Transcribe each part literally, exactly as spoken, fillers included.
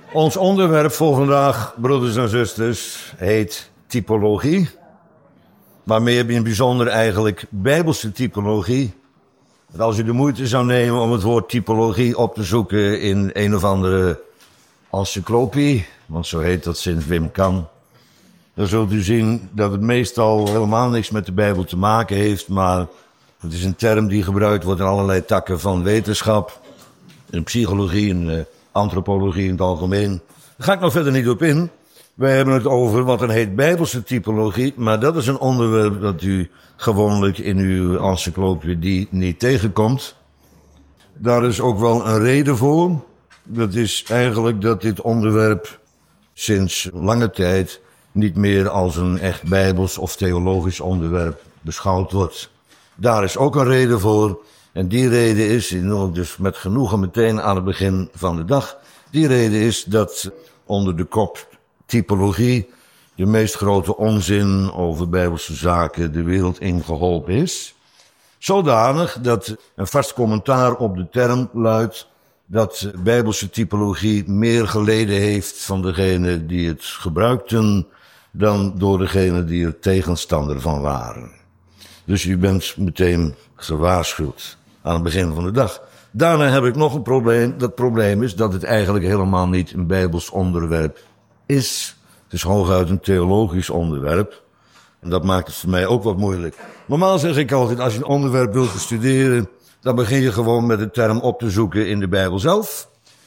Ons onderwerp voor vandaag, broeders en zusters, heet typologie. Waarmee in het bijzonder eigenlijk bijbelse typologie. Dat als u de moeite zou nemen om het woord typologie op te zoeken in een of andere encyclopie, want zo heet dat sinds Wim Kan, dan zult u zien dat het meestal helemaal niks met de Bijbel te maken heeft, maar het is een term die gebruikt wordt in allerlei takken van wetenschap, in psychologie en uh, antropologie in het algemeen. Daar ga ik nog verder niet op in. Wij hebben het over wat dan heet bijbelse typologie, maar dat is een onderwerp dat u gewoonlijk in uw encyclopedie niet tegenkomt. Daar is ook wel een reden voor. Dat is eigenlijk dat dit onderwerp sinds lange tijd niet meer als een echt bijbels of theologisch onderwerp beschouwd wordt. Daar is ook een reden voor. En die reden is, die noem ik dus met genoegen meteen aan het begin van de dag. Die reden is dat onder de kop typologie de meest grote onzin over bijbelse zaken de wereld ingeholpen is. Zodanig dat een vast commentaar op de term luidt dat bijbelse typologie meer geleden heeft van degene die het gebruikten dan door degene die er tegenstander van waren. Dus u bent meteen gewaarschuwd aan het begin van de dag. Daarna heb ik nog een probleem. Dat probleem is dat het eigenlijk helemaal niet een bijbels onderwerp is. Het is hooguit een theologisch onderwerp. En dat maakt het voor mij ook wat moeilijk. Normaal zeg ik altijd, als je een onderwerp wilt bestuderen, dan begin je gewoon met de term op te zoeken in de Bijbel zelf.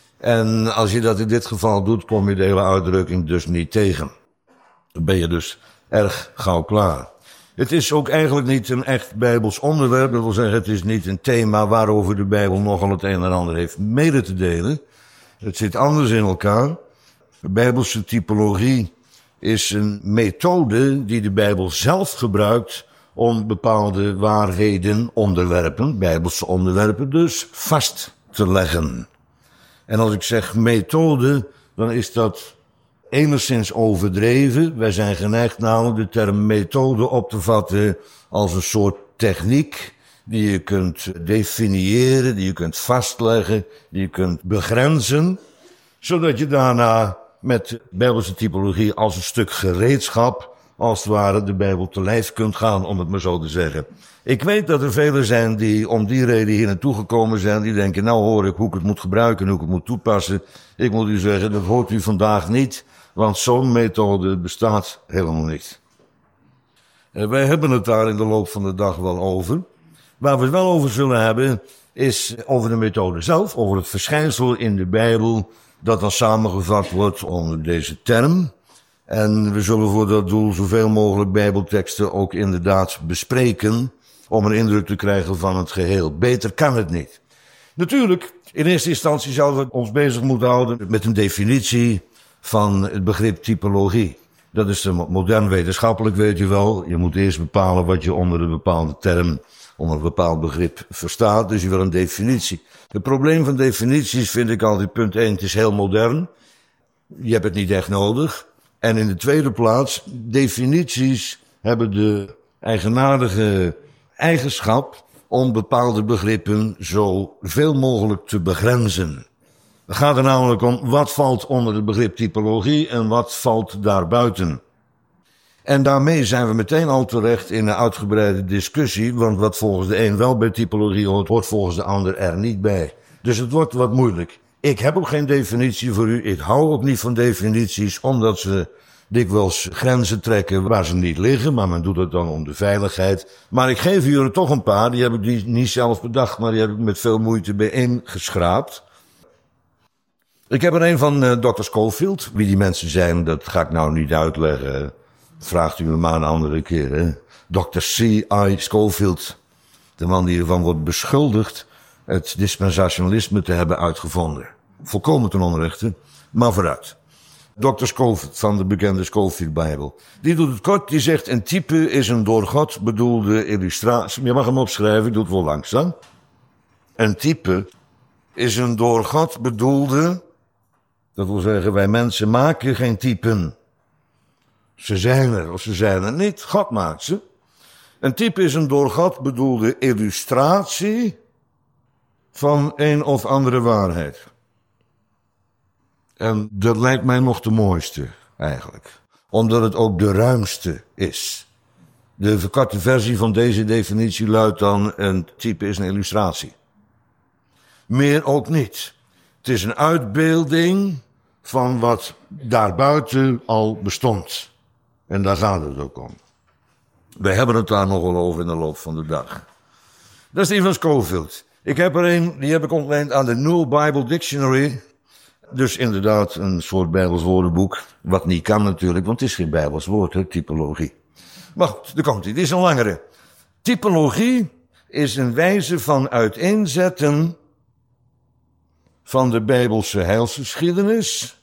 En als je dat in dit geval doet, kom je de hele uitdrukking dus niet tegen. Dan ben je dus erg gauw klaar. Het is ook eigenlijk niet een echt bijbels onderwerp. Dat wil zeggen, het is niet een thema waarover de Bijbel nogal het een en ander heeft mede te delen. Het zit anders in elkaar. De bijbelse typologie is een methode die de Bijbel zelf gebruikt om bepaalde waarheden, onderwerpen, bijbelse onderwerpen dus, vast te leggen. En als ik zeg methode, dan is dat enigszins overdreven. Wij zijn geneigd namelijk de term methode op te vatten als een soort techniek die je kunt definiëren, die je kunt vastleggen, die je kunt begrenzen, zodat je daarna met bijbelse typologie als een stuk gereedschap, als het ware, de Bijbel te lijf kunt gaan, om het maar zo te zeggen. Ik weet dat er velen zijn die om die reden hier naartoe gekomen zijn, die denken, nou hoor ik hoe ik het moet gebruiken, hoe ik het moet toepassen. Ik moet u zeggen, dat hoort u vandaag niet, want zo'n methode bestaat helemaal niet. En wij hebben het daar in de loop van de dag wel over. Waar we het wel over zullen hebben, is over de methode zelf, over het verschijnsel in de Bijbel, dat dan samengevat wordt onder deze term. En we zullen voor dat doel zoveel mogelijk Bijbelteksten ook inderdaad bespreken, om een indruk te krijgen van het geheel. Beter kan het niet. Natuurlijk, in eerste instantie zouden we ons bezig moeten houden met een definitie van het begrip typologie. Dat is modern wetenschappelijk, weet je wel. Je moet eerst bepalen wat je onder een bepaalde term, onder een bepaald begrip verstaat. Dus je wil een definitie. Het probleem van definities vind ik altijd punt één, het is heel modern. Je hebt het niet echt nodig. En in de tweede plaats, definities hebben de eigenaardige eigenschap om bepaalde begrippen zo veel mogelijk te begrenzen. Het gaat er namelijk om wat valt onder het begrip typologie en wat valt daarbuiten. En daarmee zijn we meteen al terecht in een uitgebreide discussie, want wat volgens de een wel bij typologie hoort, hoort volgens de ander er niet bij. Dus het wordt wat moeilijk. Ik heb ook geen definitie voor u, ik hou ook niet van definities, omdat ze dikwijls grenzen trekken waar ze niet liggen, maar men doet het dan om de veiligheid. Maar ik geef u er toch een paar, die heb ik niet zelf bedacht, maar die heb ik met veel moeite bijeengeschraapt. Ik heb er een van uh, dokter Scofield. Wie die mensen zijn, dat ga ik nou niet uitleggen. Vraagt u me maar een andere keer. Hè? dokter C I Scofield, de man die ervan wordt beschuldigd het dispensationalisme te hebben uitgevonden. Volkomen ten onrechte, maar vooruit. dokter Scofield van de bekende Scofield-bijbel. Die doet het kort, die zegt, een type is een door God bedoelde illustratie. Je mag hem opschrijven, ik doe het wel langzaam. Een type is een door God bedoelde, dat wil zeggen, wij mensen maken geen typen. Ze zijn er of ze zijn er niet, God maakt ze. Een type is een door God bedoelde illustratie van een of andere waarheid. En dat lijkt mij nog de mooiste, eigenlijk. Omdat het ook de ruimste is. De verkorte versie van deze definitie luidt dan: een type is een illustratie. Meer ook niet. Het is een uitbeelding van wat daarbuiten al bestond. En daar gaat het ook om. We hebben het daar nogal over in de loop van de dag. Dat is die van Scofield. Ik heb er een, die heb ik ontleend aan de New Bible Dictionary. Dus inderdaad een soort Bijbels woordenboek. Wat niet kan natuurlijk, want het is geen Bijbels woord, hè, typologie. Maar goed, daar komt hij. Dit is een langere. Typologie is een wijze van uiteenzetten van de Bijbelse heilsgeschiedenis,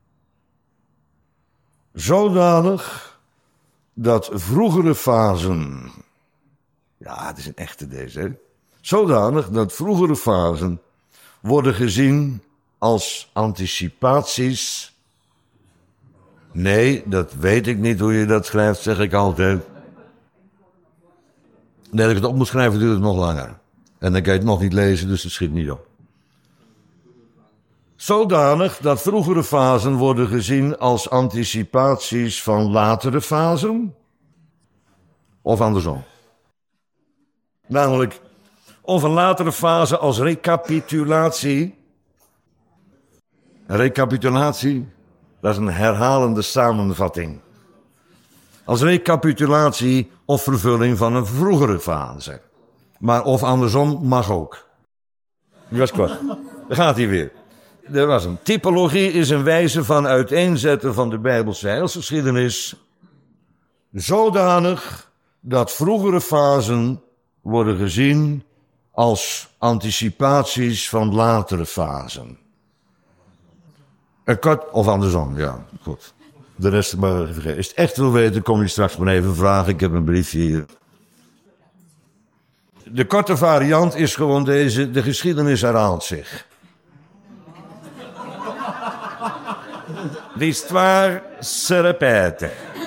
zodanig dat vroegere fasen, ja, het is een echte deze, hè? Zodanig dat vroegere fasen worden gezien als anticipaties. Nee, dat weet ik niet hoe je dat schrijft, zeg ik altijd. Nee, als ik het op moet schrijven, duurt het nog langer. En dan kan je het nog niet lezen, dus het schiet niet op. Zodanig dat vroegere fasen worden gezien als anticipaties van latere fasen. Of andersom. Namelijk, of een latere fase als recapitulatie. Recapitulatie, dat is een herhalende samenvatting. Als recapitulatie of vervulling van een vroegere fase. Maar of andersom mag ook. Die was kort. Daar gaat hij weer. Er was een typologie is een wijze van uiteenzetten van de Bijbelse heilsgeschiedenis, zodanig dat vroegere fasen worden gezien als anticipaties van latere fasen. Een kort, of andersom, ja, goed. De rest maar vergeten. Als je het echt wil weten, kom je straks maar even vragen. Ik heb een briefje hier. De korte variant is gewoon deze: de geschiedenis herhaalt zich. L'histoire se répète.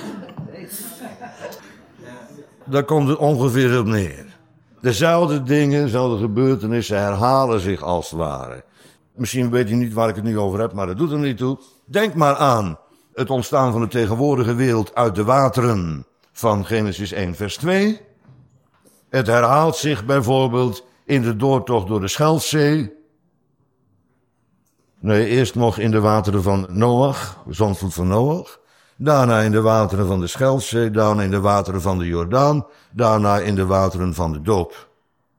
Daar komt het ongeveer op neer. Dezelfde dingen, dezelfde gebeurtenissen herhalen zich als het ware. Misschien weet je niet waar ik het nu over heb, maar dat doet er niet toe. Denk maar aan het ontstaan van de tegenwoordige wereld uit de wateren van Genesis één vers twee. Het herhaalt zich bijvoorbeeld in de doortocht door de Schelfzee. Nee, eerst nog in de wateren van Noach, de zondvloed van Noach. Daarna in de wateren van de Schelfzee, daarna in de wateren van de Jordaan, daarna in de wateren van de doop.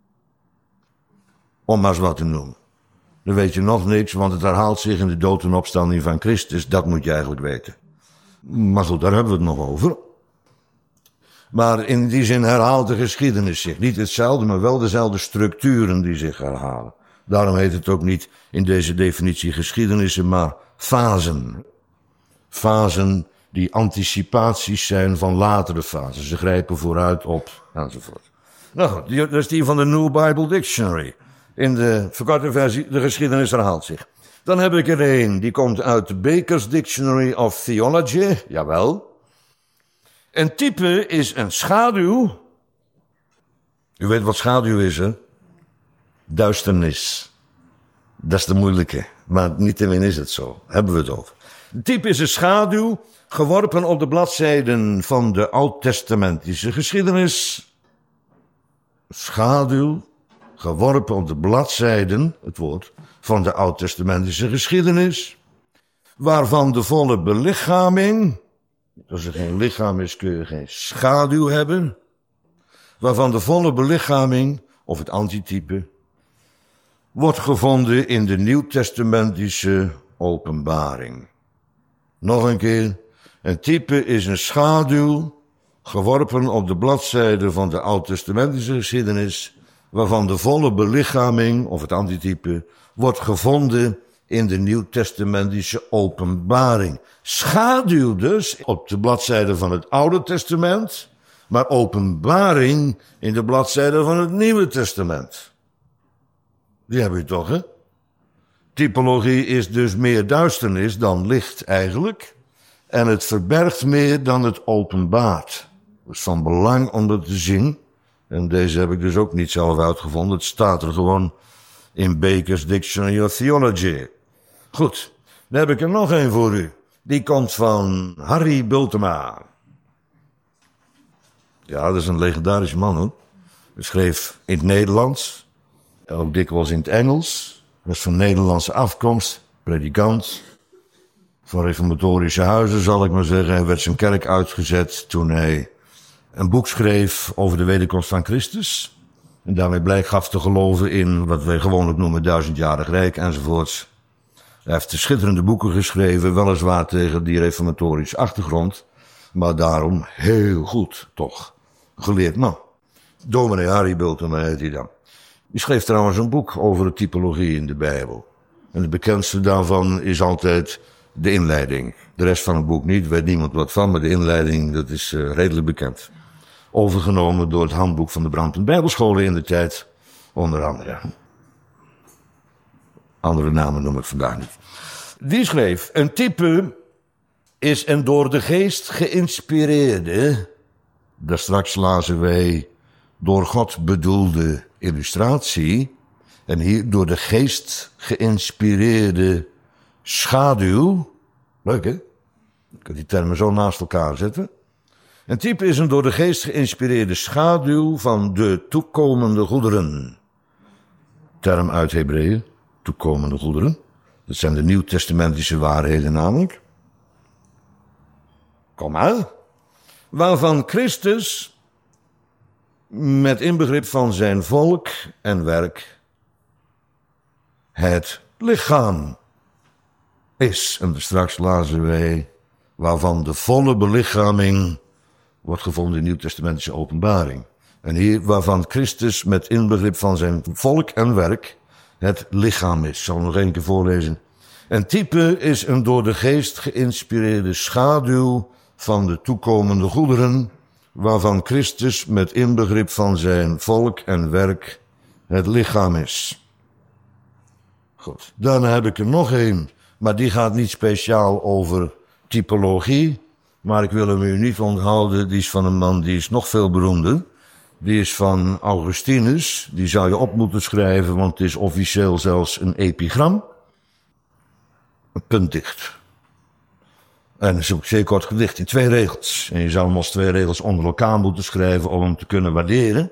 Om maar eens wat te noemen. Dan weet je nog niks, want het herhaalt zich in de dood en opstanding van Christus. Dat moet je eigenlijk weten. Maar goed, daar hebben we het nog over. Maar in die zin herhaalt de geschiedenis zich. Niet hetzelfde, maar wel dezelfde structuren die zich herhalen. Daarom heet het ook niet in deze definitie geschiedenissen, maar fasen. Fasen die anticipaties zijn van latere fasen. Ze grijpen vooruit op, enzovoort. Nou goed, dat is die van de New Bible Dictionary. In de verkorte versie, de geschiedenis herhaalt zich. Dan heb ik er een, die komt uit de Baker's Dictionary of Theology. Jawel. Een type is een schaduw. U weet wat schaduw is, hè? Duisternis. Dat is de moeilijke, maar niettemin is het zo. Hebben we het over. Een type is een schaduw, geworpen op de bladzijden van de oud-testamentische geschiedenis. Schaduw, geworpen op de bladzijden, het woord, van de oud-testamentische geschiedenis, waarvan de volle belichaming, als er geen lichaam is kun je geen schaduw hebben, waarvan de volle belichaming, of het antitype, wordt gevonden in de nieuwtestamentische openbaring. Nog een keer, een type is een schaduw, geworpen op de bladzijde van de oud-testamentische geschiedenis, waarvan de volle belichaming, of het antitype, wordt gevonden in de nieuwtestamentische openbaring. Schaduw dus op de bladzijde van het Oude Testament, maar openbaring in de bladzijde van het Nieuwe Testament. Die hebben we toch, hè? Typologie is dus meer duisternis dan licht eigenlijk. En het verbergt meer dan het openbaart. Dat is van belang om dat te zien. En deze heb ik dus ook niet zelf uitgevonden. Het staat er gewoon in Baker's Dictionary of Theology. Goed. Dan heb ik er nog een voor u. Die komt van Harry Bultema. Ja, dat is een legendarische man, hoor. Hij schreef in het Nederlands, ook dikwijls in het Engels. Hij was van Nederlandse afkomst, predikant. Van reformatorische huizen, zal ik maar zeggen. Hij werd zijn kerk uitgezet toen hij een boek schreef over de wederkomst van Christus. En daarmee blijk gaf te geloven in wat wij gewoonlijk noemen duizendjarig rijk enzovoorts. Hij heeft schitterende boeken geschreven, weliswaar tegen die reformatorische achtergrond. Maar daarom heel goed, toch. Geleerd man. Dominee Harry Bultema heet hij dan. Die schreef trouwens een boek over de typologie in de Bijbel. En het bekendste daarvan is altijd de inleiding. De rest van het boek niet, weet niemand wat van, maar de inleiding, dat is uh, redelijk bekend. Overgenomen door het handboek van de Brandpunt Bijbelscholen in de tijd, onder andere. Andere namen noem ik vandaag niet. Die schreef, een type is een door de geest geïnspireerde, daar straks lazen wij, door God bedoelde illustratie, en hier door de geest geïnspireerde schaduw. Leuk, hè? Ik kan die termen zo naast elkaar zetten. Een type is een door de geest geïnspireerde schaduw van de toekomende goederen. Term uit Hebreeën, toekomende goederen. Dat zijn de nieuwtestamentische waarheden namelijk. Kom maar. Waarvan Christus, met inbegrip van zijn volk en werk, het lichaam is. En straks lazen wij waarvan de volle belichaming wordt gevonden in de nieuwtestamentische openbaring. En hier waarvan Christus met inbegrip van zijn volk en werk het lichaam is. Ik zal nog één keer voorlezen. Een type is een door de geest geïnspireerde schaduw van de toekomende goederen, waarvan Christus met inbegrip van zijn volk en werk het lichaam is. Goed, daarna heb ik er nog één, maar die gaat niet speciaal over typologie, maar ik wil hem u niet onthouden. Die is van een man die is nog veel beroemder. Die is van Augustinus, die zou je op moeten schrijven, want het is officieel zelfs een epigram. Een puntdicht. En het is ook zeer kort gedicht in twee regels. En je zou hem als twee regels onder elkaar moeten schrijven om hem te kunnen waarderen.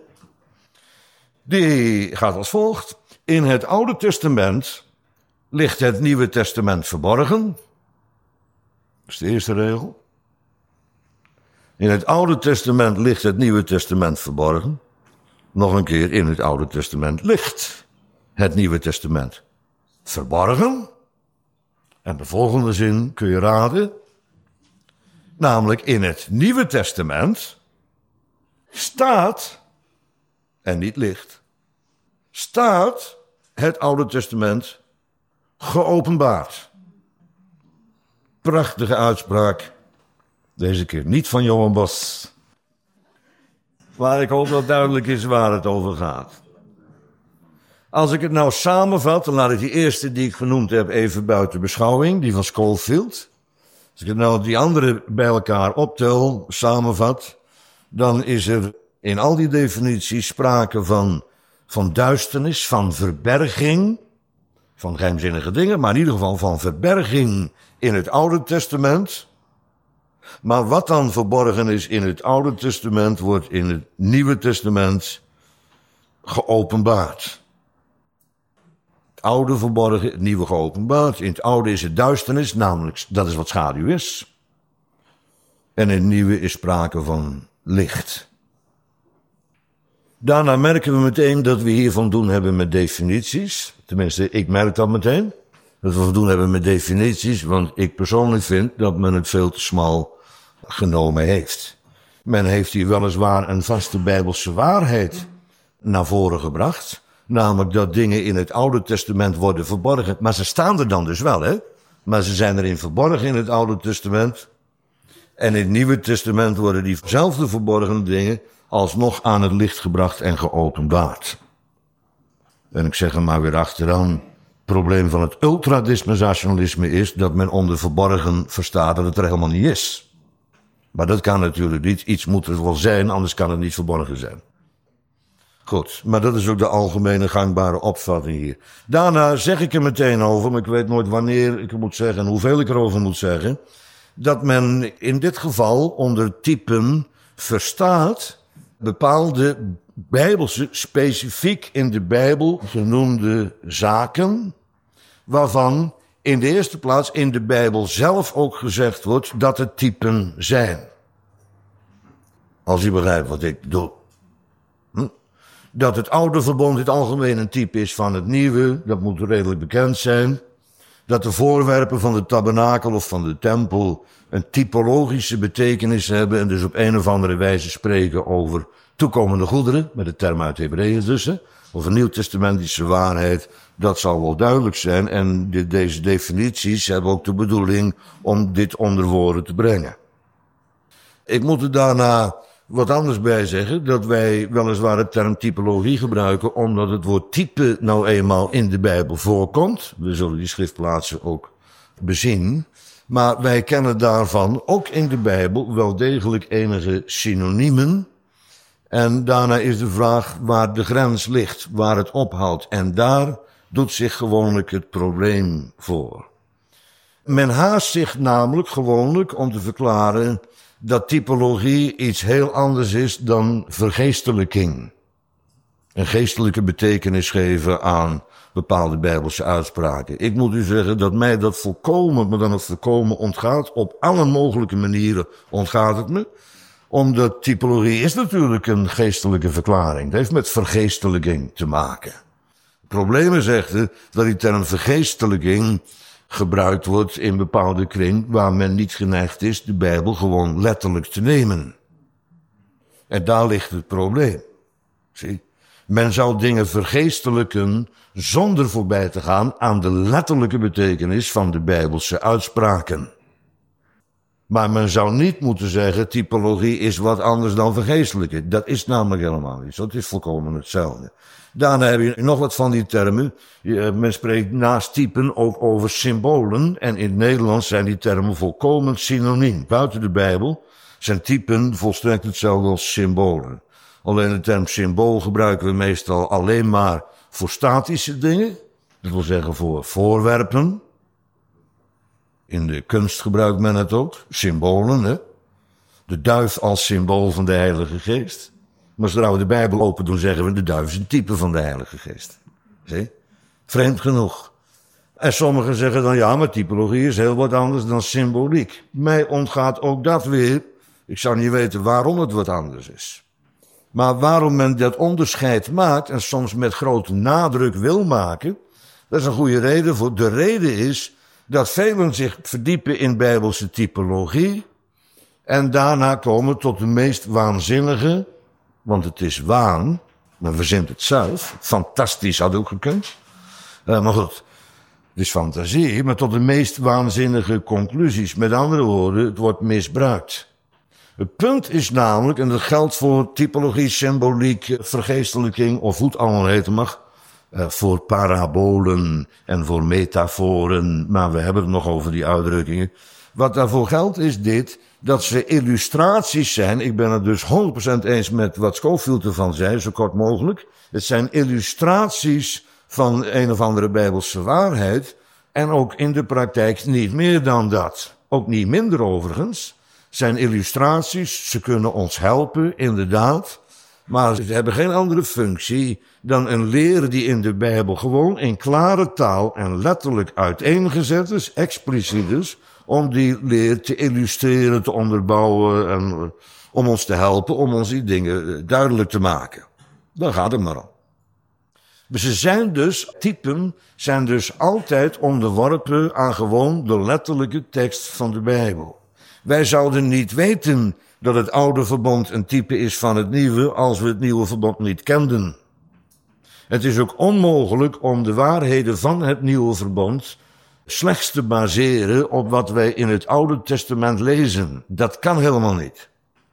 Die gaat als volgt. In het Oude Testament ligt het Nieuwe Testament verborgen. Dat is de eerste regel. In het Oude Testament ligt het Nieuwe Testament verborgen. Nog een keer, in het Oude Testament ligt het Nieuwe Testament verborgen. En de volgende zin kun je raden. Namelijk in het Nieuwe Testament staat, en niet ligt, staat het Oude Testament geopenbaard. Prachtige uitspraak. Deze keer niet van Johan Bos. Maar ik hoop dat duidelijk is waar het over gaat. Als ik het nou samenvat, dan laat ik die eerste die ik genoemd heb even buiten beschouwing, die van Scofield. Als ik het nou die andere bij elkaar optel, samenvat, dan is er in al die definities sprake van, van duisternis, van verberging, van geheimzinnige dingen, maar in ieder geval van verberging in het Oude Testament. Maar wat dan verborgen is in het Oude Testament, wordt in het Nieuwe Testament geopenbaard. Het oude verborgen, het nieuwe geopenbaard. In het oude is het duisternis, namelijk dat is wat schaduw is. En in het nieuwe is sprake van licht. Daarna merken we meteen dat we hier van doen hebben met definities. Tenminste, ik merk dat meteen. Dat we van doen hebben met definities, want ik persoonlijk vind dat men het veel te smal genomen heeft. Men heeft hier weliswaar een vaste Bijbelse waarheid naar voren gebracht. Namelijk dat dingen in het Oude Testament worden verborgen. Maar ze staan er dan dus wel, hè? Maar ze zijn erin verborgen in het Oude Testament. En in het Nieuwe Testament worden diezelfde verborgen dingen alsnog aan het licht gebracht en geopenbaard. En ik zeg er maar weer achteraan. Het probleem van het ultradispensationalisme is dat men onder verborgen verstaat dat het er helemaal niet is. Maar dat kan natuurlijk niet. Iets moet er wel zijn, anders kan het niet verborgen zijn. Goed, maar dat is ook de algemene gangbare opvatting hier. Daarna zeg ik er meteen over, maar ik weet nooit wanneer ik het moet zeggen en hoeveel ik erover moet zeggen, dat men in dit geval onder typen verstaat bepaalde bijbelse, specifiek in de Bijbel genoemde zaken, waarvan in de eerste plaats in de Bijbel zelf ook gezegd wordt dat het typen zijn. Als u begrijpt wat ik bedoel. Hm? Dat het oude verbond in het algemeen een type is van het nieuwe, dat moet redelijk bekend zijn. Dat de voorwerpen van de tabernakel of van de tempel een typologische betekenis hebben en dus op een of andere wijze spreken over toekomende goederen, met de term uit Hebreeën dus, hè, of een nieuwtestamentische waarheid, dat zal wel duidelijk zijn. En de, deze definities hebben ook de bedoeling om dit onder woorden te brengen. Ik moet er daarna wat anders bij zeggen, dat wij weliswaar de term typologie gebruiken, omdat het woord type nou eenmaal in de Bijbel voorkomt. We zullen die schriftplaatsen ook bezien. Maar wij kennen daarvan ook in de Bijbel wel degelijk enige synoniemen. En daarna is de vraag waar de grens ligt, waar het ophoudt. En daar doet zich gewoonlijk het probleem voor. Men haast zich namelijk gewoonlijk om te verklaren dat typologie iets heel anders is dan vergeestelijking. Een geestelijke betekenis geven aan bepaalde Bijbelse uitspraken. Ik moet u zeggen dat mij dat volkomen, maar dan het volkomen ontgaat. Op alle mogelijke manieren ontgaat het me. Omdat typologie is natuurlijk een geestelijke verklaring. Het heeft met vergeestelijking te maken. Het probleem is echter dat die term vergeestelijking gebruikt wordt in bepaalde kring waar men niet geneigd is de Bijbel gewoon letterlijk te nemen. En daar ligt het probleem. Zie? Men zou dingen vergeestelijken zonder voorbij te gaan aan de letterlijke betekenis van de Bijbelse uitspraken. Maar men zou niet moeten zeggen, typologie is wat anders dan vergeestelijken. Dat is namelijk helemaal niet zo. Het is volkomen hetzelfde. Daarna heb je nog wat van die termen. Men spreekt naast typen ook over symbolen. En in het Nederlands zijn die termen volkomen synoniem. Buiten de Bijbel zijn typen volstrekt hetzelfde als symbolen. Alleen de term symbool gebruiken we meestal alleen maar voor statische dingen. Dat wil zeggen voor voorwerpen. In de kunst gebruikt men het ook. Symbolen, hè. De duif als symbool van de Heilige Geest. Maar zodra we de Bijbel open doen, zeggen we de duif is een type van de Heilige Geest. Zie? Vreemd genoeg. En sommigen zeggen dan, ja, maar typologie is heel wat anders dan symboliek. Mij ontgaat ook dat weer. Ik zou niet weten waarom het wat anders is. Maar waarom men dat onderscheid maakt en soms met grote nadruk wil maken, dat is een goede reden voor. De reden is dat velen zich verdiepen in Bijbelse typologie en daarna komen tot de meest waanzinnige, want het is waan, men verzint het zelf, fantastisch had ook gekund, uh, maar goed, het is fantasie, maar tot de meest waanzinnige conclusies. Met andere woorden, het wordt misbruikt. Het punt is namelijk, en dat geldt voor typologie, symboliek, vergeestelijking of hoe het allemaal heten mag, uh, voor parabolen en voor metaforen, maar we hebben het nog over die uitdrukkingen. Wat daarvoor geldt is dit, dat ze illustraties zijn. Ik ben het dus honderd procent eens met wat Scofield ervan zei, zo kort mogelijk. Het zijn illustraties van een of andere Bijbelse waarheid en ook in de praktijk niet meer dan dat. Ook niet minder overigens. Zijn illustraties, ze kunnen ons helpen, inderdaad, maar ze hebben geen andere functie dan een leer die in de Bijbel gewoon in klare taal en letterlijk uiteengezet is, expliciet is, om die leer te illustreren, te onderbouwen en om ons te helpen, om ons die dingen duidelijk te maken. Dan gaat het maar om. Ze zijn dus, typen zijn dus altijd onderworpen aan gewoon de letterlijke tekst van de Bijbel. Wij zouden niet weten dat het oude verbond een type is van het nieuwe als we het nieuwe verbond niet kenden. Het is ook onmogelijk om de waarheden van het nieuwe verbond slechts te baseren op wat wij in het Oude Testament lezen. Dat kan helemaal niet.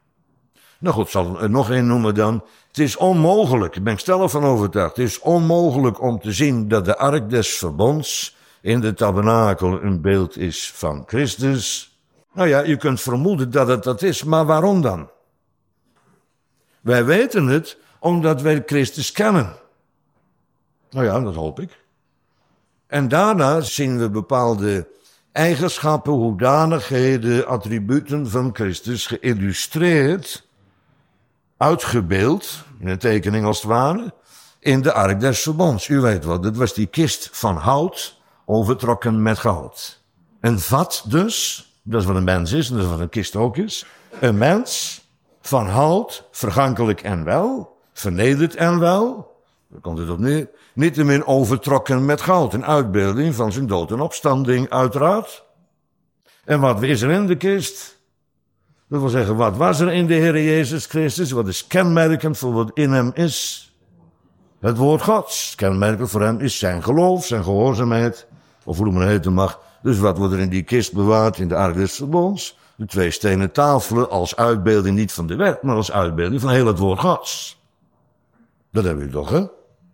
Nou goed, ik zal er nog één noemen dan. Het is onmogelijk, ik ben stellig van overtuigd, het is onmogelijk om te zien dat de ark des verbonds in de tabernakel een beeld is van Christus. Nou ja, je kunt vermoeden dat het dat is, maar waarom dan? Wij weten het omdat wij Christus kennen. Nou ja, dat hoop ik. En daarna zien we bepaalde eigenschappen, hoedanigheden, attributen van Christus geïllustreerd, uitgebeeld, in een tekening als het ware, in de Ark des Verbonds. U weet wat, dat was die kist van hout, overtrokken met goud. Een vat dus, dat is wat een mens is en dat is wat een kist ook is. Een mens van hout, vergankelijk en wel, vernederd en wel, daar komt het op neer, niettemin overtrokken met goud. Een uitbeelding van zijn dood en opstanding, uiteraard. En wat is er in de kist? Dat wil zeggen, wat was er in de Heer Jezus Christus? Wat is kenmerkend voor wat in hem is? Het woord Gods. Kenmerkend voor hem is zijn geloof, zijn gehoorzaamheid, of hoe men het mag. Dus wat wordt er in die kist bewaard in de Ark des Verbonds? De twee stenen tafelen als uitbeelding niet van de wet, maar als uitbeelding van heel het woord Gods. Dat hebben we toch, hè?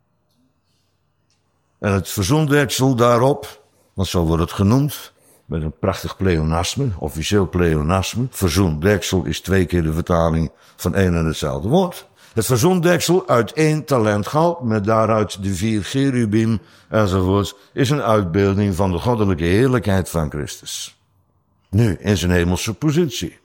En het verzoendeksel daarop, want zo wordt het genoemd, met een prachtig pleonasme, officieel pleonasme. Verzoendeksel is twee keer de vertaling van één en hetzelfde woord. Het verzoendeksel uit één talent goud, met daaruit de vier cherubim enzovoorts, is een uitbeelding van de goddelijke heerlijkheid van Christus. Nu, in zijn hemelse positie.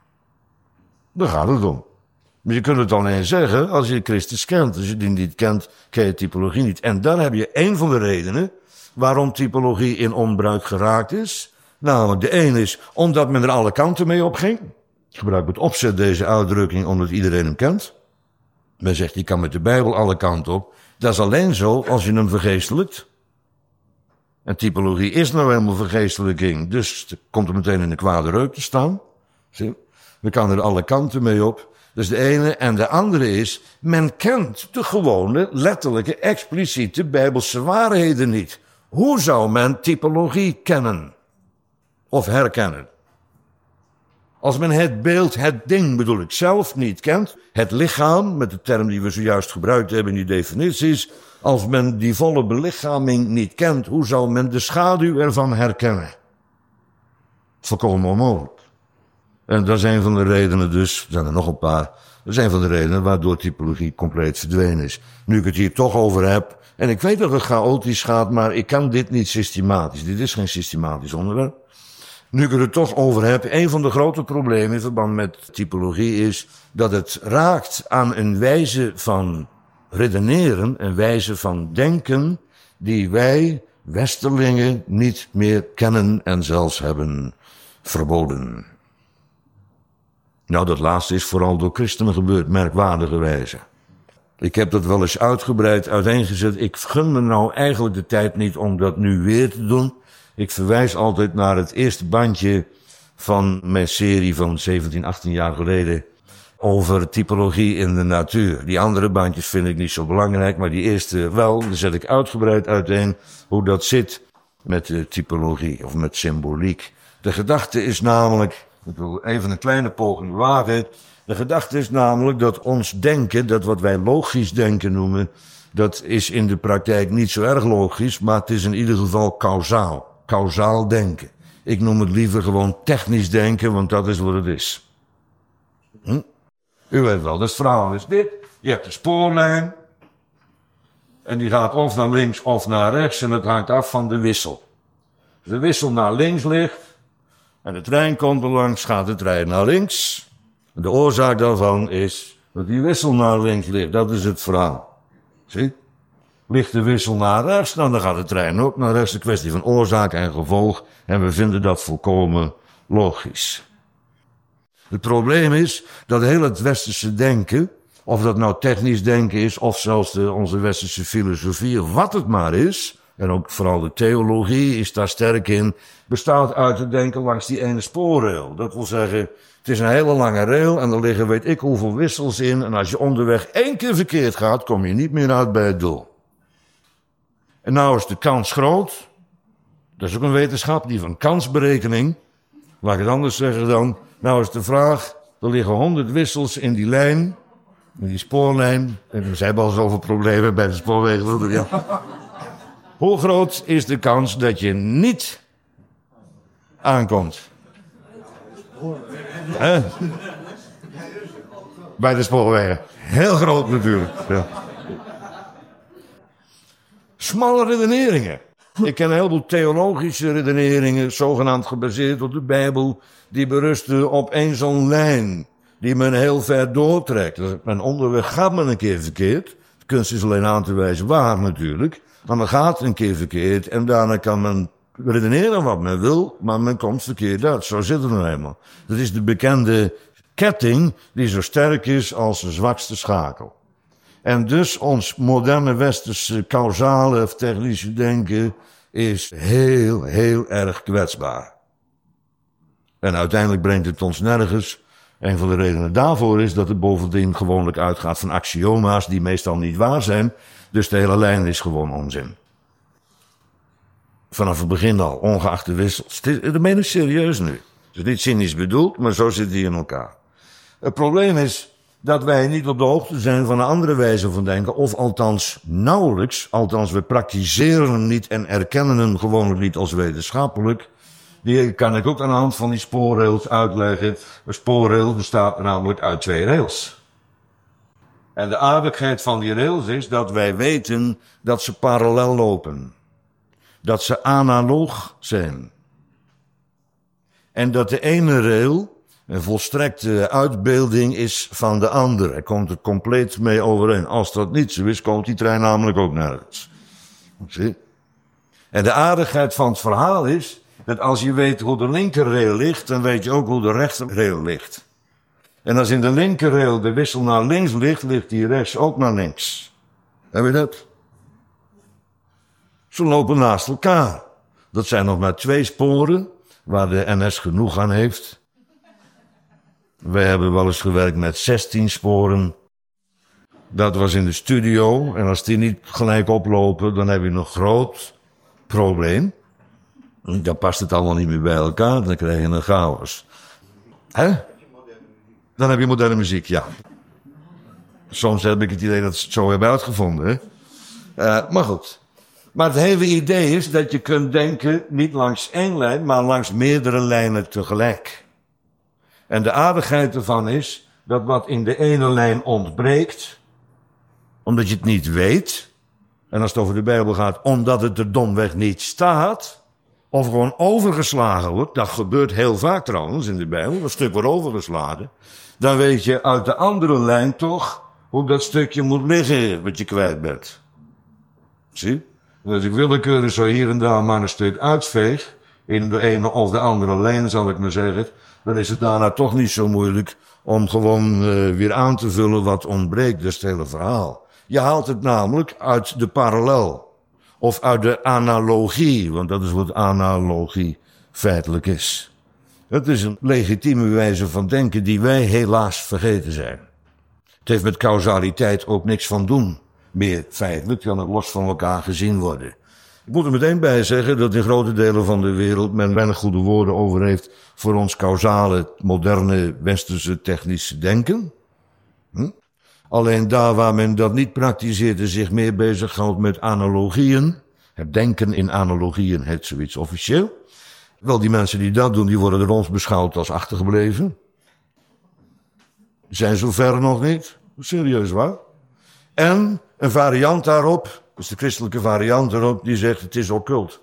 Daar gaat het om. Maar je kunt het alleen zeggen als je Christus kent. Als je die niet kent, ken je typologie niet. En dan heb je een van de redenen waarom typologie in onbruik geraakt is. Namelijk, de een is omdat men er alle kanten mee op ging. Ik gebruik met opzet deze uitdrukking omdat iedereen hem kent. Men zegt, je kan met de Bijbel alle kanten op. Dat is alleen zo als je hem vergeestelijkt. En typologie is nou helemaal vergeestelijking. Dus het komt er meteen in een kwade reuk te staan. Zie? We kan er alle kanten mee op. Dat is de ene. En de andere is, men kent de gewone, letterlijke, expliciete Bijbelse waarheden niet. Hoe zou men typologie kennen? Of herkennen? Als men het beeld, het ding bedoel ik zelf niet kent, het lichaam, met de term die we zojuist gebruikt hebben in die definities, als men die volle belichaming niet kent, hoe zou men de schaduw ervan herkennen? Volkomen onmogelijk. En dat is een van de redenen dus, er zijn er nog een paar, dat is een van de redenen waardoor typologie compleet verdwenen is. Nu ik het hier toch over heb, en ik weet dat het chaotisch gaat, maar ik kan dit niet systematisch. Dit is geen systematisch onderwerp. Nu ik het er toch over heb, een van de grote problemen in verband met typologie is dat het raakt aan een wijze van redeneren, een wijze van denken, die wij Westerlingen niet meer kennen en zelfs hebben verboden. Nou, dat laatste is vooral door christenen gebeurd, merkwaardige wijze. Ik heb dat wel eens uitgebreid uiteengezet. Ik gun me nou eigenlijk de tijd niet om dat nu weer te doen. Ik verwijs altijd naar het eerste bandje van mijn serie van zeventien, achttien jaar geleden over typologie in de natuur. Die andere bandjes vind ik niet zo belangrijk, maar die eerste wel. Daar zet ik uitgebreid uiteen hoe dat zit met de typologie of met symboliek. De gedachte is namelijk, ik wil even een kleine poging wagen. De gedachte is namelijk dat ons denken, dat wat wij logisch denken noemen, dat is in de praktijk niet zo erg logisch, maar het is in ieder geval kausaal. Kausaal denken. Ik noem het liever gewoon technisch denken, want dat is wat het is. Hm? U weet wel, dat verhaal is dit. Je hebt een spoorlijn. En die gaat of naar links of naar rechts en het hangt af van de wissel. Als de wissel naar links ligt en de trein komt er langs, gaat de trein naar links. En de oorzaak daarvan is dat die wissel naar links ligt. Dat is het verhaal. Zie? Ligt de wissel naar rechts, nou, dan gaat de trein ook naar rechts. Een kwestie van oorzaak en gevolg. En we vinden dat volkomen logisch. Het probleem is dat heel het westerse denken, of dat nou technisch denken is, of zelfs de, onze westerse filosofie, of wat het maar is, en ook vooral de theologie is daar sterk in, bestaat uit het denken langs die ene spoorrail. Dat wil zeggen, het is een hele lange rail en er liggen weet ik hoeveel wissels in. En als je onderweg één keer verkeerd gaat, kom je niet meer uit bij het doel. En nou is de kans groot, dat is ook een wetenschap, die van kansberekening, laat ik het anders zeggen dan, nou is de vraag, er liggen honderd wissels in die lijn, in die spoorlijn, en we hebben al zoveel problemen bij de spoorwegen. Ja. Hoe groot is de kans dat je niet aankomt? Hè? Bij de spoorwegen. Heel groot natuurlijk. Ja. Smalle redeneringen. Ik ken een heleboel theologische redeneringen, zogenaamd gebaseerd op de Bijbel, die berusten op één zo'n lijn, die men heel ver doortrekt. Dus mijn onderweg gaat men een keer verkeerd. De kunst is alleen aan te wijzen waar natuurlijk, maar men gaat een keer verkeerd en daarna kan men redeneren wat men wil, maar men komt verkeerd uit. Zo zit het nou eenmaal. Dat is de bekende ketting die zo sterk is als de zwakste schakel. En dus ons moderne westerse causale of technische denken is heel, heel erg kwetsbaar. En uiteindelijk brengt het ons nergens. Een van de redenen daarvoor is dat het bovendien gewoonlijk uitgaat van axioma's die meestal niet waar zijn. Dus de hele lijn is gewoon onzin. Vanaf het begin al, ongeacht de wissels. Dat meen ik serieus nu. Het is niet cynisch bedoeld, maar zo zit die in elkaar. Het probleem is dat wij niet op de hoogte zijn van een andere wijze van denken, of althans nauwelijks, althans we praktiseren hem niet en erkennen hem gewoonlijk niet als wetenschappelijk. Die kan ik ook aan de hand van die spoorrails uitleggen. Een spoorrail bestaat namelijk uit twee rails. En de aardigheid van die rails is dat wij weten dat ze parallel lopen. Dat ze analoog zijn. En dat de ene rail een volstrekte uitbeelding is van de andere. Er komt er compleet mee overeen. Als dat niet zo is, komt die trein namelijk ook nergens. Zie? En de aardigheid van het verhaal is dat als je weet hoe de linkerrail ligt, dan weet je ook hoe de rechterrail ligt. En als in de linkerrail de wissel naar links ligt, ligt die rechts ook naar links. Heb je dat? Ze lopen naast elkaar. Dat zijn nog maar twee sporen, waar de N S genoeg aan heeft. Wij hebben wel eens gewerkt met zestien sporen. Dat was in de studio. En als die niet gelijk oplopen, dan heb je een groot probleem. Dan past het allemaal niet meer bij elkaar. Dan krijg je een chaos. Hè? Dan heb je moderne muziek, ja. Soms heb ik het idee dat ze het zo hebben uitgevonden. Hè? Uh, maar goed. Maar het hele idee is dat je kunt denken, niet langs één lijn, maar langs meerdere lijnen tegelijk. En de aardigheid ervan is dat wat in de ene lijn ontbreekt, omdat je het niet weet, en als het over de Bijbel gaat, omdat het er domweg niet staat, of gewoon overgeslagen wordt, dat gebeurt heel vaak trouwens in de Bijbel, een stuk wordt overgeslagen, dan weet je uit de andere lijn toch hoe dat stukje moet liggen wat je kwijt bent. Zie? En als ik willekeurig zo hier en daar maar een stuk uitveeg, in de ene of de andere lijn zal ik maar zeggen, dan is het daarna toch niet zo moeilijk om gewoon uh, weer aan te vullen wat ontbreekt. Dat is het hele verhaal. Je haalt het namelijk uit de parallel. Of uit de analogie, want dat is wat analogie feitelijk is. Het is een legitieme wijze van denken die wij helaas vergeten zijn. Het heeft met causaliteit ook niks van doen meer feitelijk, kan het los van elkaar gezien worden. Ik moet er meteen bij zeggen dat in grote delen van de wereld men weinig goede woorden over heeft voor ons causale, moderne, westerse technische denken. Hm? Alleen daar waar men dat niet praktiseert en zich meer bezighoudt met analogieën, het denken in analogieën heet zoiets officieel. Wel, die mensen die dat doen, die worden door ons beschouwd als achtergebleven. Zijn zover nog niet. Serieus waar. En een variant daarop, dus de christelijke variant daarop, die zegt het is occult.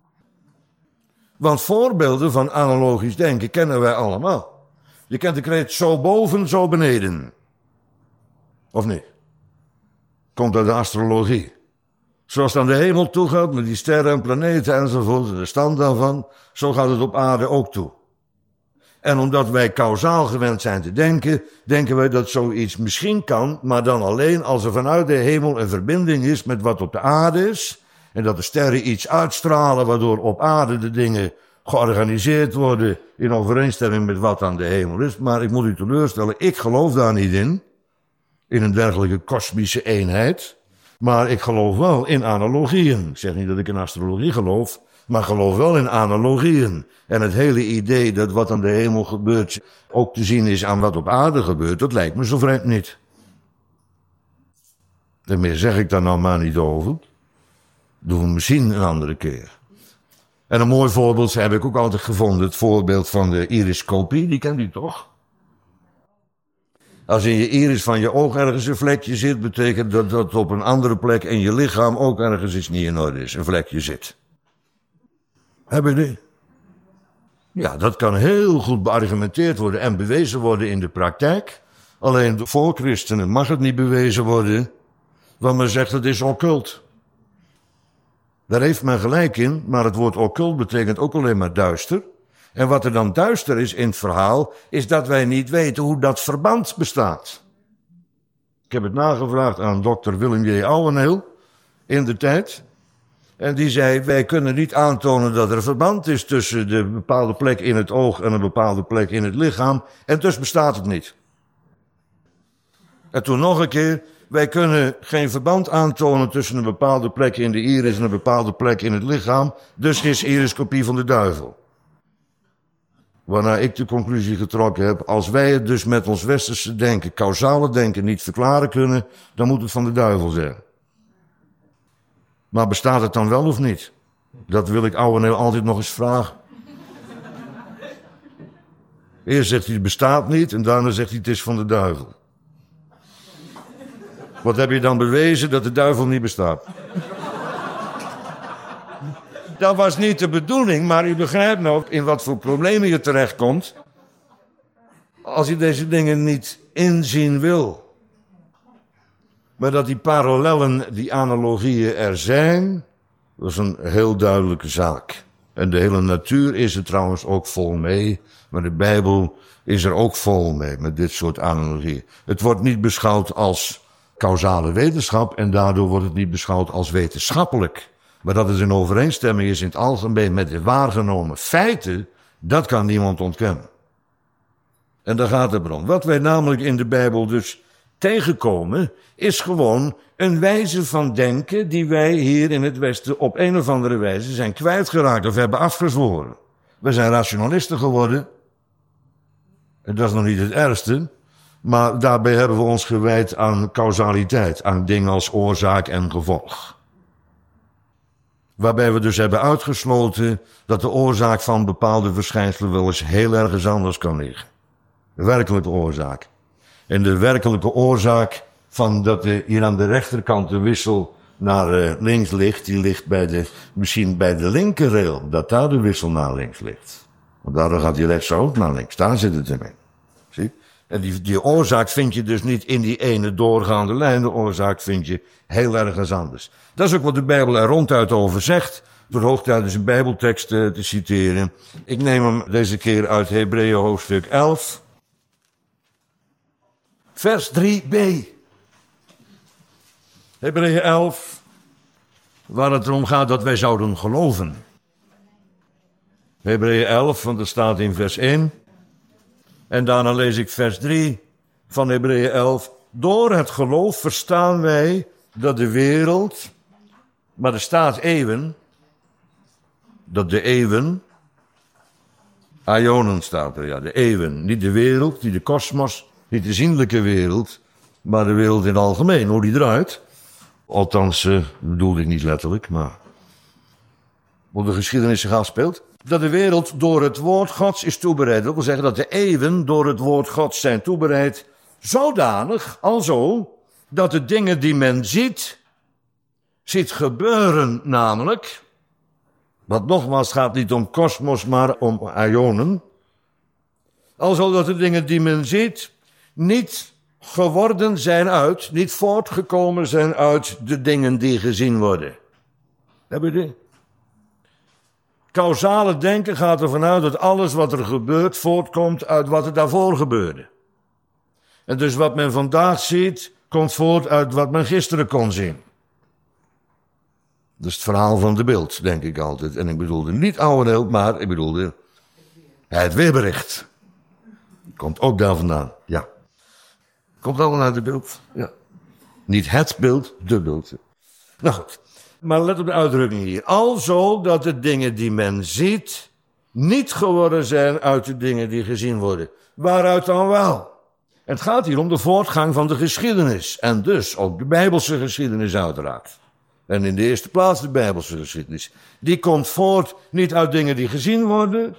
Want voorbeelden van analogisch denken kennen wij allemaal. Je kent de kreet zo boven, zo beneden. Of niet? Komt uit de astrologie. Zoals het aan de hemel toe gaat, met die sterren en planeten enzovoort, de stand daarvan, zo gaat het op aarde ook toe. En omdat wij kausaal gewend zijn te denken, denken wij dat zoiets misschien kan, maar dan alleen als er vanuit de hemel een verbinding is met wat op de aarde is, en dat de sterren iets uitstralen, waardoor op aarde de dingen georganiseerd worden in overeenstemming met wat aan de hemel is. Maar ik moet u teleurstellen, ik geloof daar niet in, in een dergelijke kosmische eenheid, maar ik geloof wel in analogieën. Ik zeg niet dat ik in astrologie geloof, maar geloof wel in analogieën. En het hele idee dat wat aan de hemel gebeurt ook te zien is aan wat op aarde gebeurt, dat lijkt me zo vreemd niet. En meer zeg ik daar nou maar niet over. Doen we misschien een andere keer. En een mooi voorbeeld heb ik ook altijd gevonden, het voorbeeld van de iriscopie, die kent u toch? Als in je iris van je oog ergens een vlekje zit, betekent dat dat op een andere plek in je lichaam ook ergens iets niet in orde is, een vlekje zit. Heb je die? Ja, dat kan heel goed beargumenteerd worden en bewezen worden in de praktijk. Alleen voor christenen mag het niet bewezen worden, want men zegt het is occult. Daar heeft men gelijk in, maar het woord occult betekent ook alleen maar duister. En wat er dan duister is in het verhaal, is dat wij niet weten hoe dat verband bestaat. Ik heb het nagevraagd aan dokter Willem J. Ouweneel in de tijd. En die zei, wij kunnen niet aantonen dat er een verband is tussen de bepaalde plek in het oog en een bepaalde plek in het lichaam. En dus bestaat het niet. En toen nog een keer, wij kunnen geen verband aantonen tussen een bepaalde plek in de iris en een bepaalde plek in het lichaam. Dus is iriscopie van de duivel. Waarna ik de conclusie getrokken heb, als wij het dus met ons westerse denken, causale denken, niet verklaren kunnen, dan moet het van de duivel zijn. Maar bestaat het dan wel of niet? Dat wil ik Ouweneel altijd nog eens vragen. Eerst zegt hij het bestaat niet en daarna zegt hij het is van de duivel. Wat heb je dan bewezen? Dat de duivel niet bestaat. Dat was niet de bedoeling, maar u begrijpt nou in wat voor problemen je terechtkomt als je deze dingen niet inzien wil. Maar dat die parallellen, die analogieën er zijn, dat is een heel duidelijke zaak. En de hele natuur is er trouwens ook vol mee, maar de Bijbel is er ook vol mee met dit soort analogieën. Het wordt niet beschouwd als causale wetenschap en daardoor wordt het niet beschouwd als wetenschappelijk. Maar dat het in overeenstemming is in het algemeen met de waargenomen feiten, dat kan niemand ontkennen. En daar gaat het om. Wat wij namelijk in de Bijbel dus tegenkomen, is gewoon een wijze van denken die wij hier in het Westen op een of andere wijze zijn kwijtgeraakt of hebben afgezworen. We zijn rationalisten geworden. En dat is nog niet het ergste. Maar daarbij hebben we ons gewijd aan causaliteit, aan dingen als oorzaak en gevolg. Waarbij we dus hebben uitgesloten dat de oorzaak van bepaalde verschijnselen wel eens heel ergens anders kan liggen. De werkelijke oorzaak. En de werkelijke oorzaak van dat er hier aan de rechterkant de wissel naar uh, links ligt, die ligt bij de, misschien bij de linkerrail, dat daar de wissel naar links ligt. Want daardoor gaat die rechts ook naar links, daar zit het in. Zie? En die, die oorzaak vind je dus niet in die ene doorgaande lijn, de oorzaak vind je heel ergens anders. Dat is ook wat de Bijbel er ronduit over zegt. Door hoogtijd is een Bijbeltekst uh, te citeren. Ik neem hem deze keer uit Hebreeën hoofdstuk elf. Vers drie b. Hebreeën elf, waar het erom gaat dat wij zouden geloven. Hebreeën elf, want er staat in vers één. En daarna lees ik vers drie van Hebreeën elf. Door het geloof verstaan wij dat de wereld, maar er staat eeuwen, dat de eeuwen, aionen staat er, ja, de eeuwen, niet de wereld, niet de kosmos, niet de zienlijke wereld, maar de wereld in het algemeen, hoe die eruit. Althans, uh, bedoelde ik niet letterlijk, maar hoe de geschiedenis zich afspeelt. Dat de wereld door het woord Gods is toebereid. Dat wil zeggen dat de eeuwen door het woord Gods zijn toebereid. Zodanig, alzo, dat de dingen die men ziet, ziet gebeuren namelijk. Want nogmaals, het gaat niet om kosmos, maar om aionen. Alzo dat de dingen die men ziet, niet geworden zijn uit, niet voortgekomen zijn uit de dingen die gezien worden. Heb je die? Causale denken gaat ervan uit dat alles wat er gebeurt voortkomt uit wat er daarvoor gebeurde. En dus wat men vandaag ziet, komt voort uit wat men gisteren kon zien. Dat is het verhaal van de beeld, denk ik altijd. En ik bedoelde niet Ouweneel, maar ik bedoelde het weerbericht. Komt ook daar vandaan, ja. Komt allemaal uit de beeld, ja. Niet het beeld, de beeld. Nou goed. Maar let op de uitdrukking hier. Alzo dat de dingen die men ziet niet geworden zijn uit de dingen die gezien worden. Waaruit dan wel? Het gaat hier om de voortgang van de geschiedenis. En dus ook de Bijbelse geschiedenis uiteraard. En in de eerste plaats de Bijbelse geschiedenis. Die komt voort niet uit dingen die gezien worden,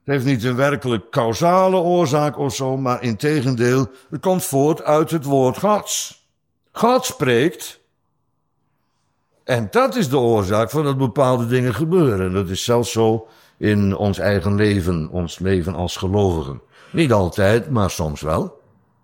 Het heeft niet een werkelijk causale oorzaak of zo, maar integendeel, het komt voort uit het woord Gods. God spreekt. En dat is de oorzaak van dat bepaalde dingen gebeuren. Dat is zelfs zo in ons eigen leven, ons leven als gelovigen. Niet altijd, maar soms wel.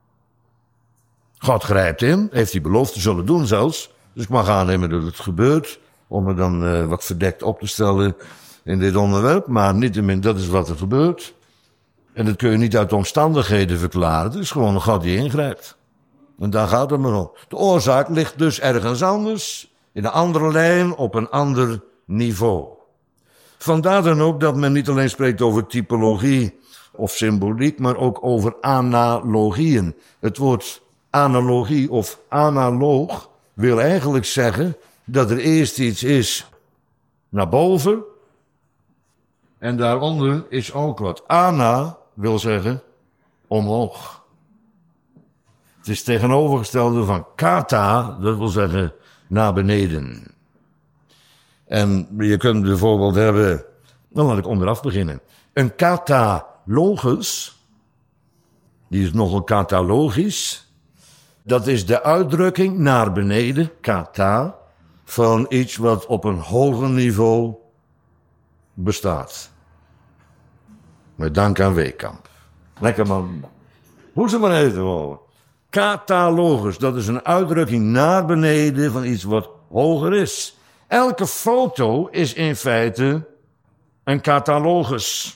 God grijpt in, heeft die belofte te zullen doen zelfs. Dus ik mag aannemen dat het gebeurt, om me dan uh, wat verdekt op te stellen in dit onderwerp. Maar niettemin, dat is wat er gebeurt. En dat kun je niet uit omstandigheden verklaren. Het is gewoon een God die ingrijpt. En daar gaat het maar om. De oorzaak ligt dus ergens anders, in een andere lijn, op een ander niveau. Vandaar dan ook dat men niet alleen spreekt over typologie of symboliek, maar ook over analogieën. Het woord analogie of analoog wil eigenlijk zeggen dat er eerst iets is naar boven en daaronder is ook wat. Ana wil zeggen omhoog. Het is tegenovergestelde van kata, dat wil zeggen naar beneden. En je kunt bijvoorbeeld hebben, dan laat ik onderaf beginnen. Een catalogus, die is nogal catalogisch. Dat is de uitdrukking naar beneden, kata, van iets wat op een hoger niveau bestaat. Met dank aan Weekamp. Lekker man. Hoe ze maar even horen. Catalogus, dat is een uitdrukking naar beneden van iets wat hoger is. Elke foto is in feite een catalogus.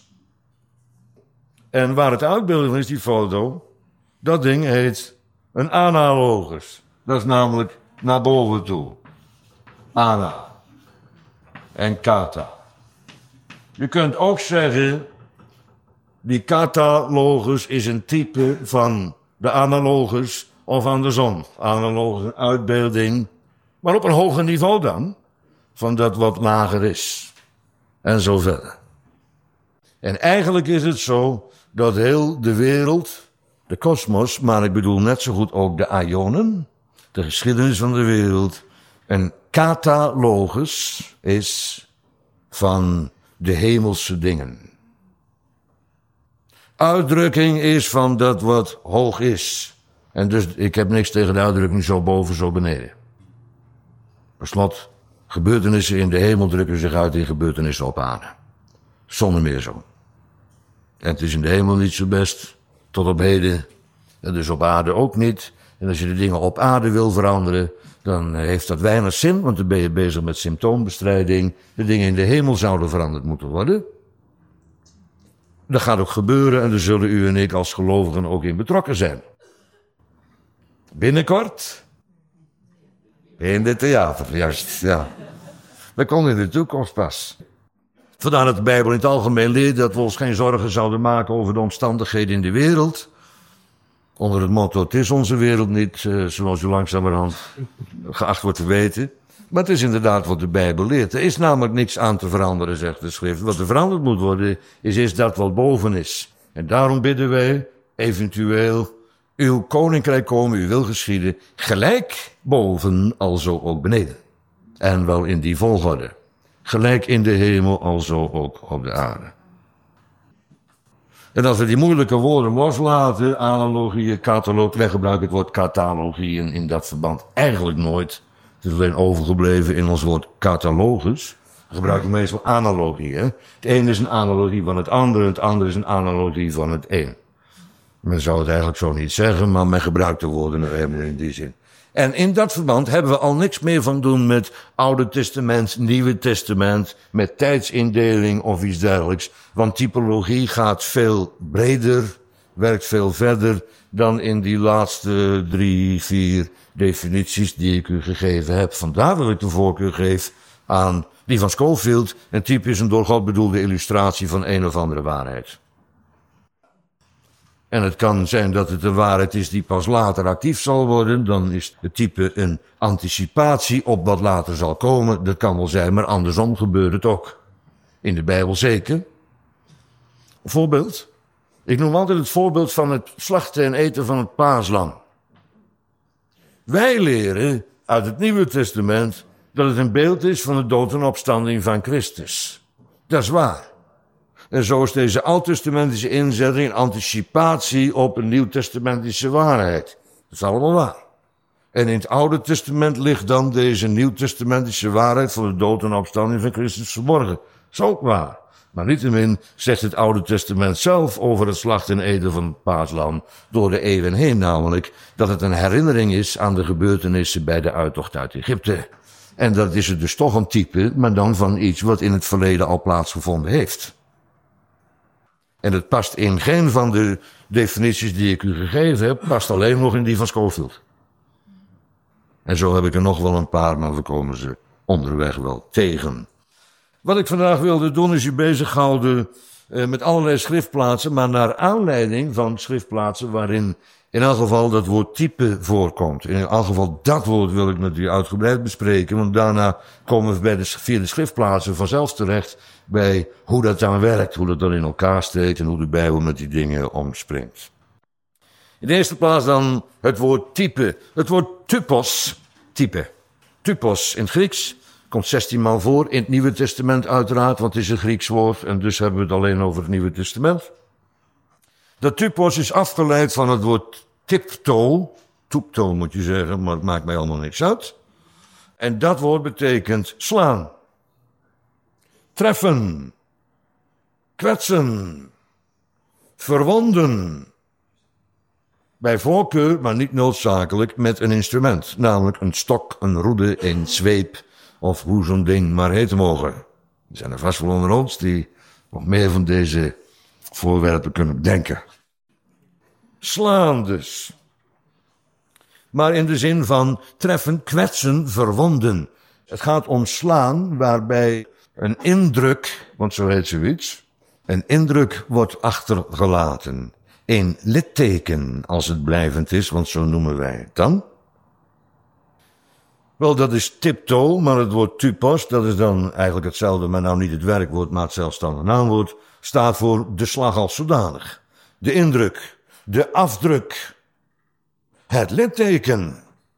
En waar het uitbeelden van is, die foto, dat ding heet een analogus. Dat is namelijk naar boven toe. Ana. En kata. Je kunt ook zeggen, die catalogus is een type van de analogus of andersom. Analogus, een uitbeelding, maar op een hoger niveau dan, van dat wat lager is. En zo verder. En eigenlijk is het zo dat heel de wereld, de kosmos, maar ik bedoel net zo goed ook de aionen, de geschiedenis van de wereld, een catalogus is van de hemelse dingen. Uitdrukking is van dat wat hoog is. En dus ik heb niks tegen de uitdrukking zo boven, zo beneden. Per slot, gebeurtenissen in de hemel drukken zich uit in gebeurtenissen op aarde. Zonder meer zo. En het is in de hemel niet zo best, tot op heden. En dus op aarde ook niet. En als je de dingen op aarde wil veranderen, dan heeft dat weinig zin, want dan ben je bezig met symptoombestrijding. De dingen in de hemel zouden veranderd moeten worden. Dat gaat ook gebeuren en daar zullen u en ik als gelovigen ook in betrokken zijn. Binnenkort. In dit theater, juist, ja. Dat komt in de toekomst pas. Vandaar dat de Bijbel in het algemeen leert dat we ons geen zorgen zouden maken over de omstandigheden in de wereld. Onder het motto, het is onze wereld niet, uh, zoals u langzamerhand geacht wordt te weten. Maar het is inderdaad wat de Bijbel leert. Er is namelijk niks aan te veranderen, zegt de schrift. Wat er veranderd moet worden, is, is dat wat boven is. En daarom bidden wij, eventueel, uw koninkrijk komen, uw wil geschieden, gelijk boven, alzo ook beneden. En wel in die volgorde. Gelijk in de hemel, alzo ook op de aarde. En als we die moeilijke woorden loslaten, analogieën, cataloog, wij gebruiken het woord catalogieën in dat verband eigenlijk nooit. Het is alleen overgebleven in ons woord catalogus. We gebruiken meestal analogie. Hè? Het een is een analogie van het andere, het andere is een analogie van het een. Men zou het eigenlijk zo niet zeggen, maar men gebruikt de woorden nou helemaal in die zin. En in dat verband hebben we al niks meer van doen met Oude Testament, Nieuwe Testament, met tijdsindeling of iets dergelijks. Want typologie gaat veel breder, werkt veel verder dan in die laatste drie, vier definities die ik u gegeven heb. Vandaar dat ik de voorkeur geef aan die van Scofield. Een type is een door God bedoelde illustratie van een of andere waarheid. En het kan zijn dat het een waarheid is die pas later actief zal worden. Dan is het type een anticipatie op wat later zal komen. Dat kan wel zijn, maar andersom gebeurt het ook. In de Bijbel zeker. Een voorbeeld. Ik noem altijd het voorbeeld van het slachten en eten van het paaslam. Wij leren uit het Nieuwe Testament dat het een beeld is van de dood en opstanding van Christus. Dat is waar. En zo is deze oud-testamentische inzetting een anticipatie op een nieuw-testamentische waarheid. Dat is allemaal waar. En in het Oude Testament ligt dan deze nieuw-testamentische waarheid van de dood en opstanding van Christus verborgen. Dat is ook waar. Maar niettemin zegt het Oude Testament zelf over het slacht en eten van het paaslam door de eeuwen heen, namelijk dat het een herinnering is aan de gebeurtenissen bij de uittocht uit Egypte. En dat is het dus toch een type, maar dan van iets wat in het verleden al plaatsgevonden heeft. En het past in geen van de definities die ik u gegeven heb, past alleen nog in die van Scofield. En zo heb ik er nog wel een paar, maar we komen ze onderweg wel tegen. Wat ik vandaag wilde doen is u bezighouden eh, met allerlei schriftplaatsen, maar naar aanleiding van schriftplaatsen waarin in elk geval dat woord type voorkomt. In elk geval dat woord wil ik met u uitgebreid bespreken, want daarna komen we bij de, via de schriftplaatsen vanzelf terecht bij hoe dat dan werkt, hoe dat dan in elkaar steekt en hoe de Bijbel met die dingen omspringt. In de eerste plaats dan het woord type. Het woord typos, type. Typos in het Grieks komt zestien maal voor, in het Nieuwe Testament uiteraard, want het is een Grieks woord en dus hebben we het alleen over het Nieuwe Testament. Dat typos is afgeleid van het woord tiptoe, toeptoe moet je zeggen, maar het maakt mij allemaal niks uit. En dat woord betekent slaan, treffen, kwetsen, verwonden. Bij voorkeur, maar niet noodzakelijk, met een instrument. Namelijk een stok, een roede, een zweep of hoe zo'n ding maar heten mogen. Er zijn er vast wel onder ons die nog meer van deze voorwerpen kunnen denken. Slaan dus. Maar in de zin van treffen, kwetsen, verwonden. Het gaat om slaan waarbij een indruk, want zo heet zoiets, een indruk wordt achtergelaten. Een litteken, als het blijvend is, want zo noemen wij het dan. Wel, dat is tiptoe, maar het woord typos, dat is dan eigenlijk hetzelfde, maar nou niet het werkwoord, maar het zelfstandig naamwoord, staat voor de slag als zodanig. De indruk, de afdruk, het litteken.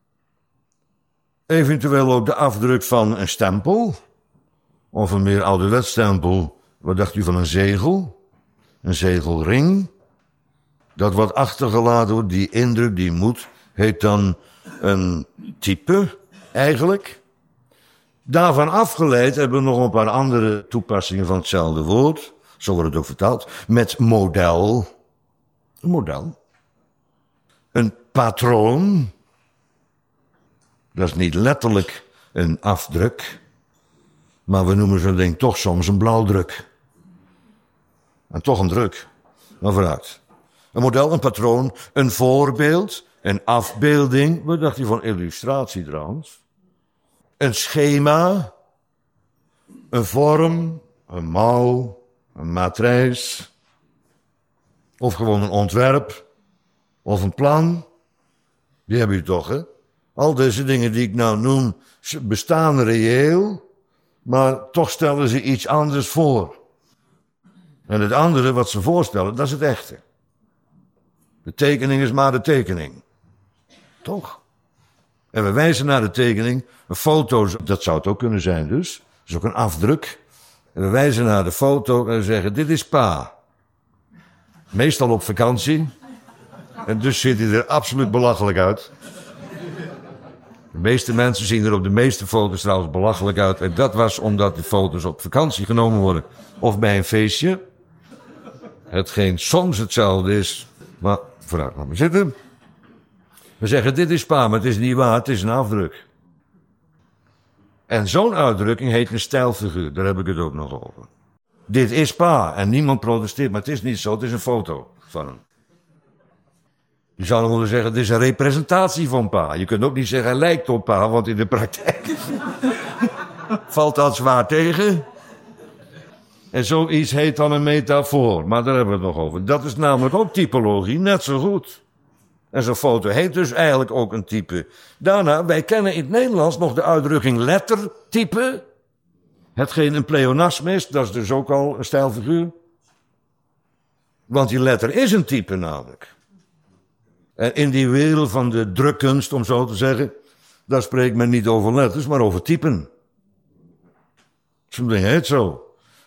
Eventueel ook de afdruk van een stempel, of een meer ouderwets stempel. Wat dacht u van een zegel? Een zegelring. Dat wat achtergelaten wordt, die indruk, die moed, heet dan een type, eigenlijk. Daarvan afgeleid hebben we nog een paar andere toepassingen van hetzelfde woord. Zo wordt het ook vertaald. Met model. Een model. Een patroon. Dat is niet letterlijk een afdruk. Maar we noemen zo'n ding toch soms een blauwdruk. En toch een druk. Maar vooruit. Een model, een patroon, een voorbeeld, een afbeelding. Wat dacht u van illustratie trouwens? Een schema, een vorm, een mouw, een matrijs. Of gewoon een ontwerp, of een plan. Die hebben u toch, hè? Al deze dingen die ik nou noem, bestaan reëel, maar toch stellen ze iets anders voor. En het andere wat ze voorstellen, dat is het echte. De tekening is maar de tekening. Toch? En we wijzen naar de tekening. Een foto, dat zou het ook kunnen zijn dus. Dat is ook een afdruk. En we wijzen naar de foto en zeggen, dit is pa. Meestal op vakantie. En dus ziet hij er absoluut belachelijk uit. De meeste mensen zien er op de meeste foto's trouwens belachelijk uit. En dat was omdat de foto's op vakantie genomen worden. Of bij een feestje. Hetgeen soms hetzelfde is. Maar vooruit, laat maar zitten. We zeggen, dit is pa, maar het is niet waar, het is een afdruk. En zo'n uitdrukking heet een stijlfiguur, daar heb ik het ook nog over. Dit is pa, en niemand protesteert, maar het is niet zo, het is een foto van hem. Je zou dan willen zeggen, het is een representatie van pa. Je kunt ook niet zeggen, hij lijkt op pa, want in de praktijk valt dat zwaar tegen. En zoiets heet dan een metafoor, maar daar hebben we het nog over. Dat is namelijk ook typologie, net zo goed. En zo'n foto heet dus eigenlijk ook een type. Daarna, wij kennen in het Nederlands nog de uitdrukking lettertype. Hetgeen een pleonasme is, dat is dus ook al een stijlfiguur. Want die letter is een type namelijk. En in die wereld van de drukkunst, om zo te zeggen, daar spreekt men niet over letters, maar over typen. Zo'n ding heet zo.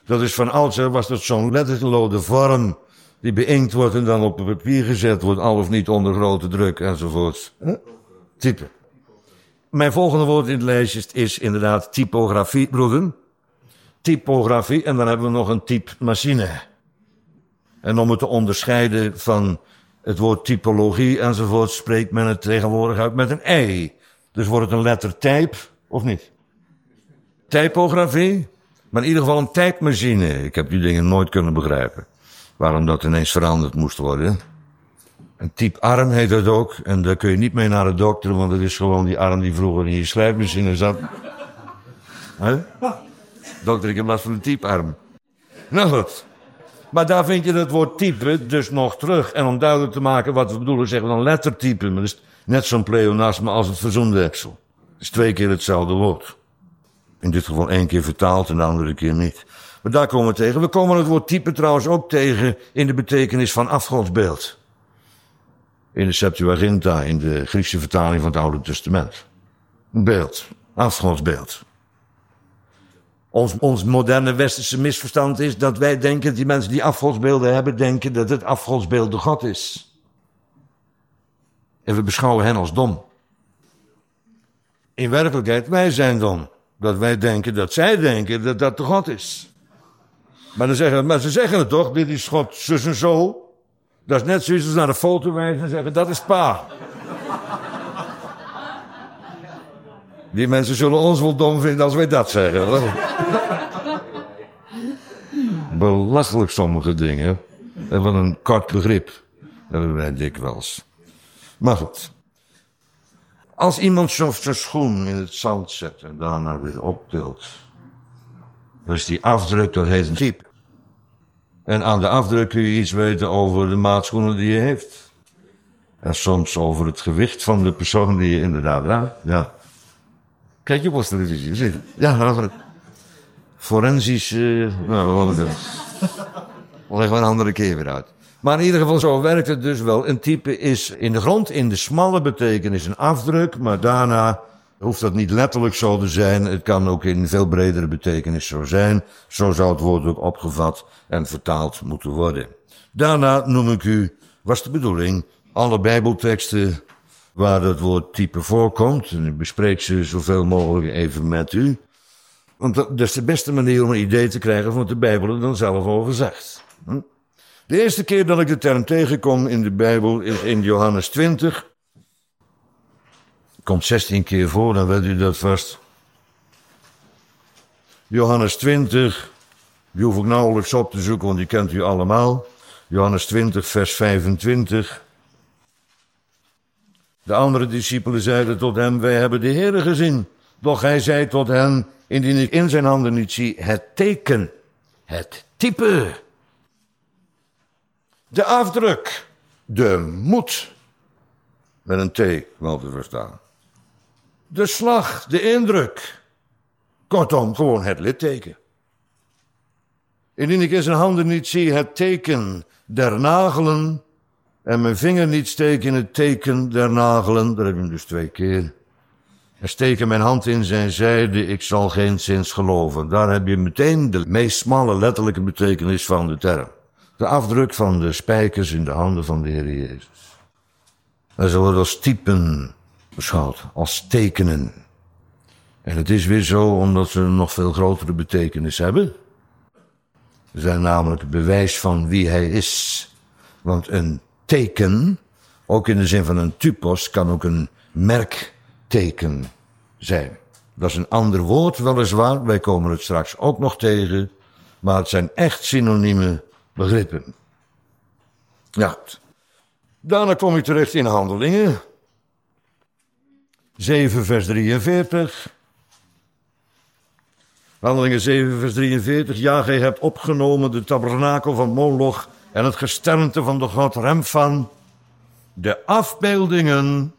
Dat is van oudsher, was dat zo'n letterlode vorm die beïnkt wordt en dan op papier gezet wordt, al of niet onder grote druk enzovoort. Huh? Type. Mijn volgende woord in het lijstje is inderdaad typografie, broeder. Typografie, en dan hebben we nog een typemachine. En om het te onderscheiden van het woord typologie enzovoort, spreekt men het tegenwoordig uit met een ei. Dus wordt het een letter type, of niet? Typografie, maar in ieder geval een typemachine. Ik heb die dingen nooit kunnen begrijpen. Waarom dat ineens veranderd moest worden. Een typearm heet dat ook. En daar kun je niet mee naar de dokter, want dat is gewoon die arm die vroeger in je schrijfmachine zat. Huh? Dokter, ik heb last van een typearm. Nou goed. Maar daar vind je het woord type dus nog terug. En om duidelijk te maken wat we bedoelen, zeggen we dan lettertype. Maar dat is net zo'n pleonasme als het verzoendeksel. Het is twee keer hetzelfde woord. In dit geval één keer vertaald en de andere keer niet. Maar daar komen we tegen. We komen het woord type trouwens ook tegen in de betekenis van afgodsbeeld. In de Septuaginta, in de Griekse vertaling van het Oude Testament. Een beeld, afgodsbeeld. Ons, ons moderne westerse misverstand is dat wij denken, die mensen die afgodsbeelden hebben, denken dat het afgodsbeeld de God is. En we beschouwen hen als dom. In werkelijkheid, wij zijn dom. Dat wij denken dat zij denken dat dat de God is. Maar, dan zeggen, maar ze zeggen het toch, dit is God zus en zo. Dat is net zoiets als naar de foto wijzen en zeggen, dat is pa. Die mensen zullen ons wel dom vinden als wij dat zeggen. Belachelijk sommige dingen. En wat een kort begrip hebben wij dikwijls. Maar goed. Als iemand zo zijn schoen in het zand zet en daarna weer optilt. Dus die afdruk, dat heet een type. En aan de afdruk kun je iets weten over de maatschoenen die je heeft. En soms over het gewicht van de persoon die je inderdaad draagt. Ja. Kijk je op televisie, zie je? Ja, forensisch. Uh, nou, dat leggen we een andere keer weer uit. Maar in ieder geval, zo werkt het dus wel. Een type is in de grond, in de smalle betekenis een afdruk, maar daarna hoeft dat niet letterlijk zo te zijn. Het kan ook in veel bredere betekenis zo zijn. Zo zou het woord ook opgevat en vertaald moeten worden. Daarna noem ik u, was de bedoeling, alle bijbelteksten waar het woord type voorkomt. En ik bespreek ze zoveel mogelijk even met u. Want dat is de beste manier om een idee te krijgen van wat de Bijbel er dan zelf over zegt. Hm? De eerste keer dat ik de term tegenkom in de Bijbel is in Johannes twintig. Komt zestien keer voor, dan weet u dat vast. Johannes twintig, die hoef ik nauwelijks op te zoeken, want die kent u allemaal. Johannes twintig, vers vijfentwintig. De andere discipelen zeiden tot hem, wij hebben de Heere gezien. Doch hij zei tot hen, indien ik in zijn handen niet zie het teken, het type, de afdruk, de moed, met een T wel te verstaan. De slag, de indruk. Kortom, gewoon het litteken. Indien ik in zijn handen niet zie het teken der nagelen en mijn vinger niet steek in het teken der nagelen, daar heb je hem dus twee keer. En steken mijn hand in zijn zijde, ik zal geen zins geloven. Daar heb je meteen de meest smalle letterlijke betekenis van de term. De afdruk van de spijkers in de handen van de Heer Jezus. En ze worden als typen beschouwd, als tekenen. En het is weer zo omdat ze een nog veel grotere betekenis hebben. Ze zijn namelijk het bewijs van wie hij is. Want een teken, ook in de zin van een typos, kan ook een merkteken zijn. Dat is een ander woord, weliswaar. Wij komen het straks ook nog tegen. Maar het zijn echt synonieme begrippen. Ja. Daarna kom ik terecht in Handelingen. zeven vers drieënveertig. Handelingen zeven vers drieënveertig. Ja, gij hebt opgenomen de tabernakel van Moloch en het gesternte van de god Remphan. De afbeeldingen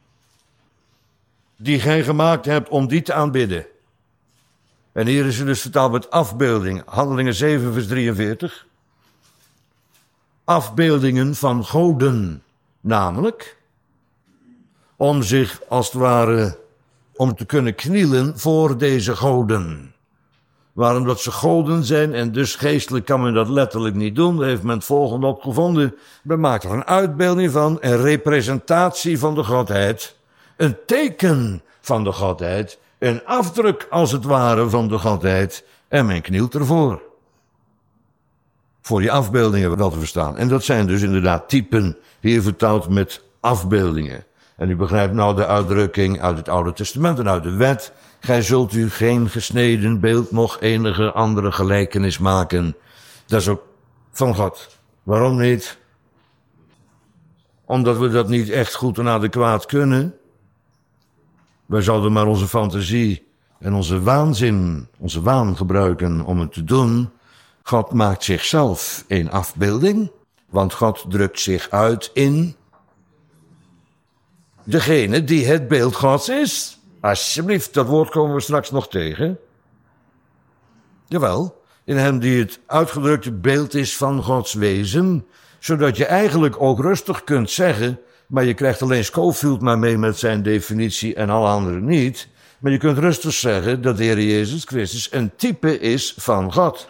die gij gemaakt hebt om die te aanbidden. En hier is het dus vertaald met afbeelding. Handelingen zeven vers drieënveertig. Afbeeldingen van goden, namelijk om zich als het ware, om te kunnen knielen voor deze goden. Waarom dat ze goden zijn en dus geestelijk kan men dat letterlijk niet doen. Daar heeft men het volgende opgevonden. Men maakt er een uitbeelding van, een representatie van de Godheid. Een teken van de Godheid. Een afdruk als het ware van de Godheid. En men knielt ervoor. Voor die afbeeldingen wel te verstaan. En dat zijn dus inderdaad typen, hier vertaald met afbeeldingen. En u begrijpt nou de uitdrukking uit het Oude Testament en uit de wet. Gij zult u geen gesneden beeld nog enige andere gelijkenis maken. Dat is ook van God. Waarom niet? Omdat we dat niet echt goed en adequaat kunnen. Wij zouden maar onze fantasie en onze waanzin, onze waan gebruiken om het te doen. God maakt zichzelf een afbeelding, want God drukt zich uit in degene die het beeld Gods is. Alsjeblieft, dat woord komen we straks nog tegen. Jawel, in hem die het uitgedrukte beeld is van Gods wezen, zodat je eigenlijk ook rustig kunt zeggen, maar je krijgt alleen Scofield maar mee met zijn definitie en alle anderen niet, maar je kunt rustig zeggen dat de Heer Jezus Christus een type is van God.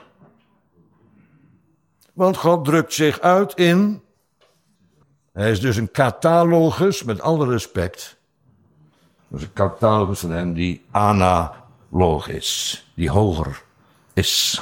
Want God drukt zich uit in, hij is dus een catalogus, met alle respect. Dat is een catalogus van hem die analoog is, die hoger is.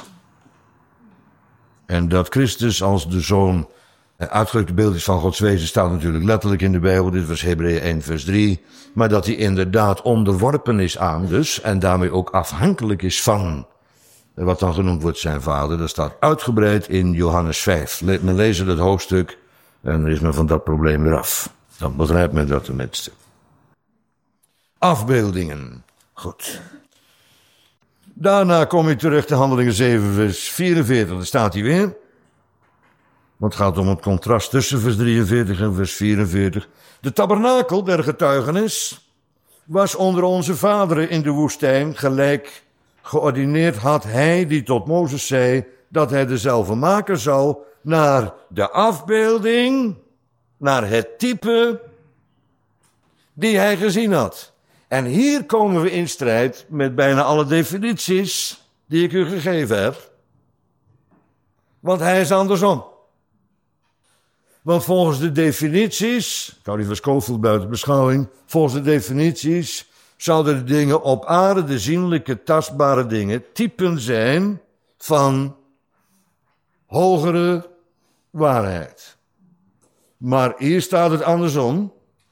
En dat Christus als de Zoon uitgedrukte beeld is van Gods wezen staat natuurlijk letterlijk in de Bijbel. Dit was Hebreeën één vers drie. Maar dat hij inderdaad onderworpen is aan dus en daarmee ook afhankelijk is van wat dan genoemd wordt zijn vader. Dat staat uitgebreid in Johannes vijf. We lezen dat hoofdstuk en dan is men van dat probleem weer af. Dan begrijpt men dat tenminste. Afbeeldingen. Goed. Daarna kom je terug te Handelingen zeven vers vierenveertig. Daar staat hij weer. Want het gaat om het contrast tussen vers drieënveertig en vers vierenveertig. De tabernakel der getuigenis was onder onze vaderen in de woestijn gelijk geordineerd had hij die tot Mozes zei dat hij dezelfde maken zou naar de afbeelding, naar het type die hij gezien had. En hier komen we in strijd met bijna alle definities die ik u gegeven heb. Want hij is andersom. Want volgens de definities, ik hou die van Scofield buiten beschouwing, volgens de definities zouden de dingen op aarde, de zienlijke, tastbare dingen, typen zijn van hogere waarheid. Maar hier staat het andersom.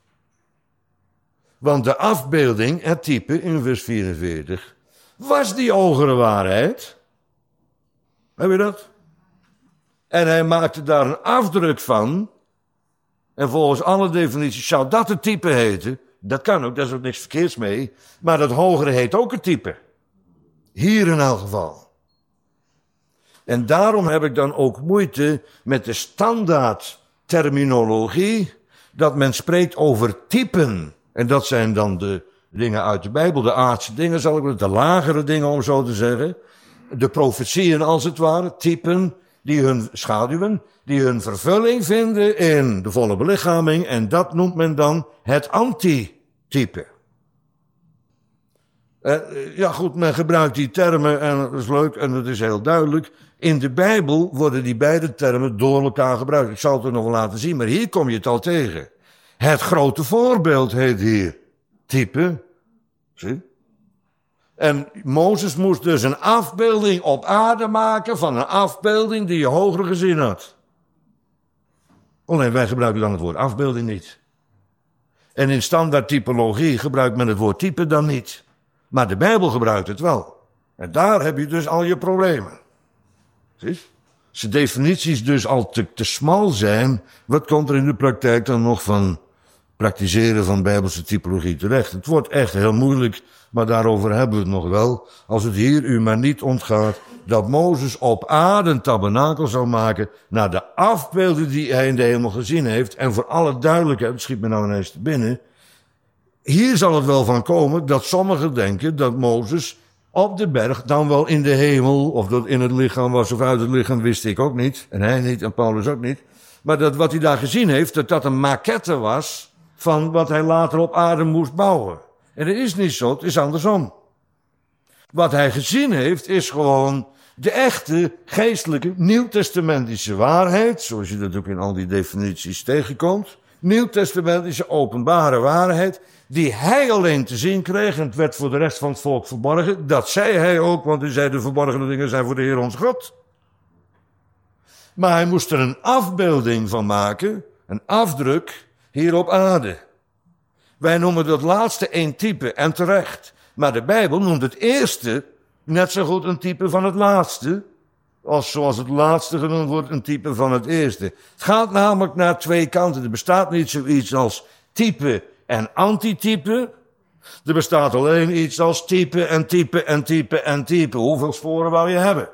Want de afbeelding, het type in vers vierenveertig, was die hogere waarheid. Heb je dat? En hij maakte daar een afdruk van. En volgens alle definities zou dat het type heten. Dat kan ook, daar is ook niks verkeerds mee. Maar dat hogere heet ook het type. Hier in elk geval. En daarom heb ik dan ook moeite met de standaard terminologie. Dat men spreekt over typen. En dat zijn dan de dingen uit de Bijbel, de aardse dingen, zal ik de lagere dingen om zo te zeggen. De profetieën als het ware, typen die hun schaduwen, die hun vervulling vinden in de volle belichaming. En dat noemt men dan het antitype. Uh, ja goed, men gebruikt die termen en dat is leuk en dat is heel duidelijk. In de Bijbel worden die beide termen door elkaar gebruikt. Ik zal het er nog wel laten zien, maar hier kom je het al tegen. Het grote voorbeeld heet hier type. Zie? En Mozes moest dus een afbeelding op aarde maken van een afbeelding die je hoger gezien had. Alleen wij gebruiken dan het woord afbeelding niet. En in standaard typologie gebruikt men het woord type dan niet. Maar de Bijbel gebruikt het wel. En daar heb je dus al je problemen. Zie? Als de definities dus al te, te smal zijn, wat komt er in de praktijk dan nog van praktiseren van Bijbelse typologie terecht? Het wordt echt heel moeilijk, maar daarover hebben we het nog wel. Als het hier u maar niet ontgaat dat Mozes op aarde een tabernakel zou maken naar de afbeelden die hij in de hemel gezien heeft. En voor alle duidelijkheid, het schiet me nou ineens te binnen. Hier zal het wel van komen dat sommigen denken dat Mozes op de berg, dan wel in de hemel, of dat in het lichaam was of uit het lichaam, wist ik ook niet. En hij niet, en Paulus ook niet. Maar dat wat hij daar gezien heeft, dat dat een maquette was van wat hij later op aarde moest bouwen. En dat is niet zo, het is andersom. Wat hij gezien heeft, is gewoon de echte geestelijke nieuwtestamentische waarheid, zoals je dat ook in al die definities tegenkomt. Nieuwtestamentische openbare waarheid, die hij alleen te zien kreeg, en het werd voor de rest van het volk verborgen. Dat zei hij ook, want hij zei de verborgene dingen zijn voor de Heer ons God. Maar hij moest er een afbeelding van maken, een afdruk hier op aarde. Wij noemen dat laatste een type, en terecht. Maar de Bijbel noemt het eerste net zo goed een type van het laatste, als zoals het laatste genoemd wordt een type van het eerste. Het gaat namelijk naar twee kanten. Er bestaat niet zoiets als type en antitype. Er bestaat alleen iets als type en type en type en type. Hoeveel sporen wou je hebben?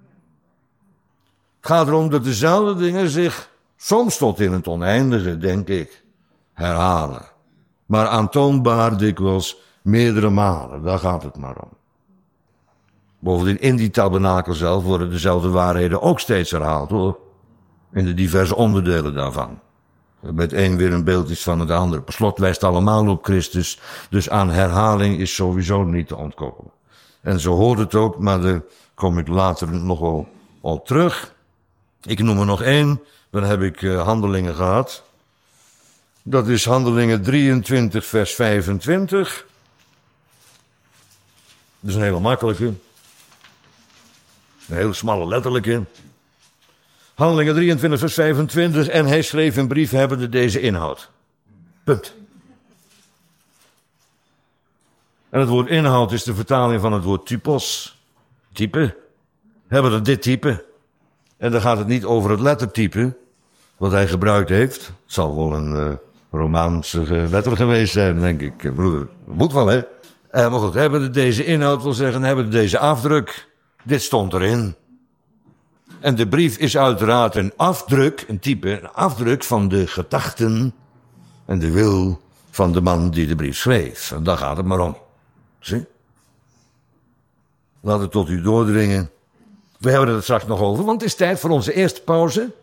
Het gaat erom dat dezelfde dingen zich soms tot in het oneindige, denk ik, herhalen. Maar aantoonbaar dikwijls meerdere malen. Daar gaat het maar om. Bovendien, in die tabernakel zelf worden dezelfde waarheden ook steeds herhaald, hoor. In de diverse onderdelen daarvan. Met één weer een beeld is van het andere. Per slot wijst allemaal op Christus. Dus aan herhaling is sowieso niet te ontkomen. En zo hoort het ook, maar daar kom ik later nog wel op terug. Ik noem er nog één, dan heb ik uh, handelingen gehad. Dat is Handelingen drieëntwintig vers vijfentwintig. Dat is een hele makkelijke. Een hele smalle letterlijke. Handelingen drieëntwintig vers vijfentwintig. En hij schreef een brief hebbende deze inhoud. Punt. En het woord inhoud is de vertaling van het woord typos. Type. Hebben we dit type. En dan gaat het niet over het lettertype wat hij gebruikt heeft. Het zal wel een uh, Romaanse letter geweest zijn, denk ik. Broeder, moet wel, hè? Uh, maar goed, hebben we deze inhoud wil zeggen, hebben we deze afdruk. Dit stond erin. En de brief is uiteraard een afdruk, een type, een afdruk van de gedachten en de wil van de man die de brief schreef. En daar gaat het maar om. Zie? Laat het tot u doordringen. We hebben het er straks nog over, want het is tijd voor onze eerste pauze.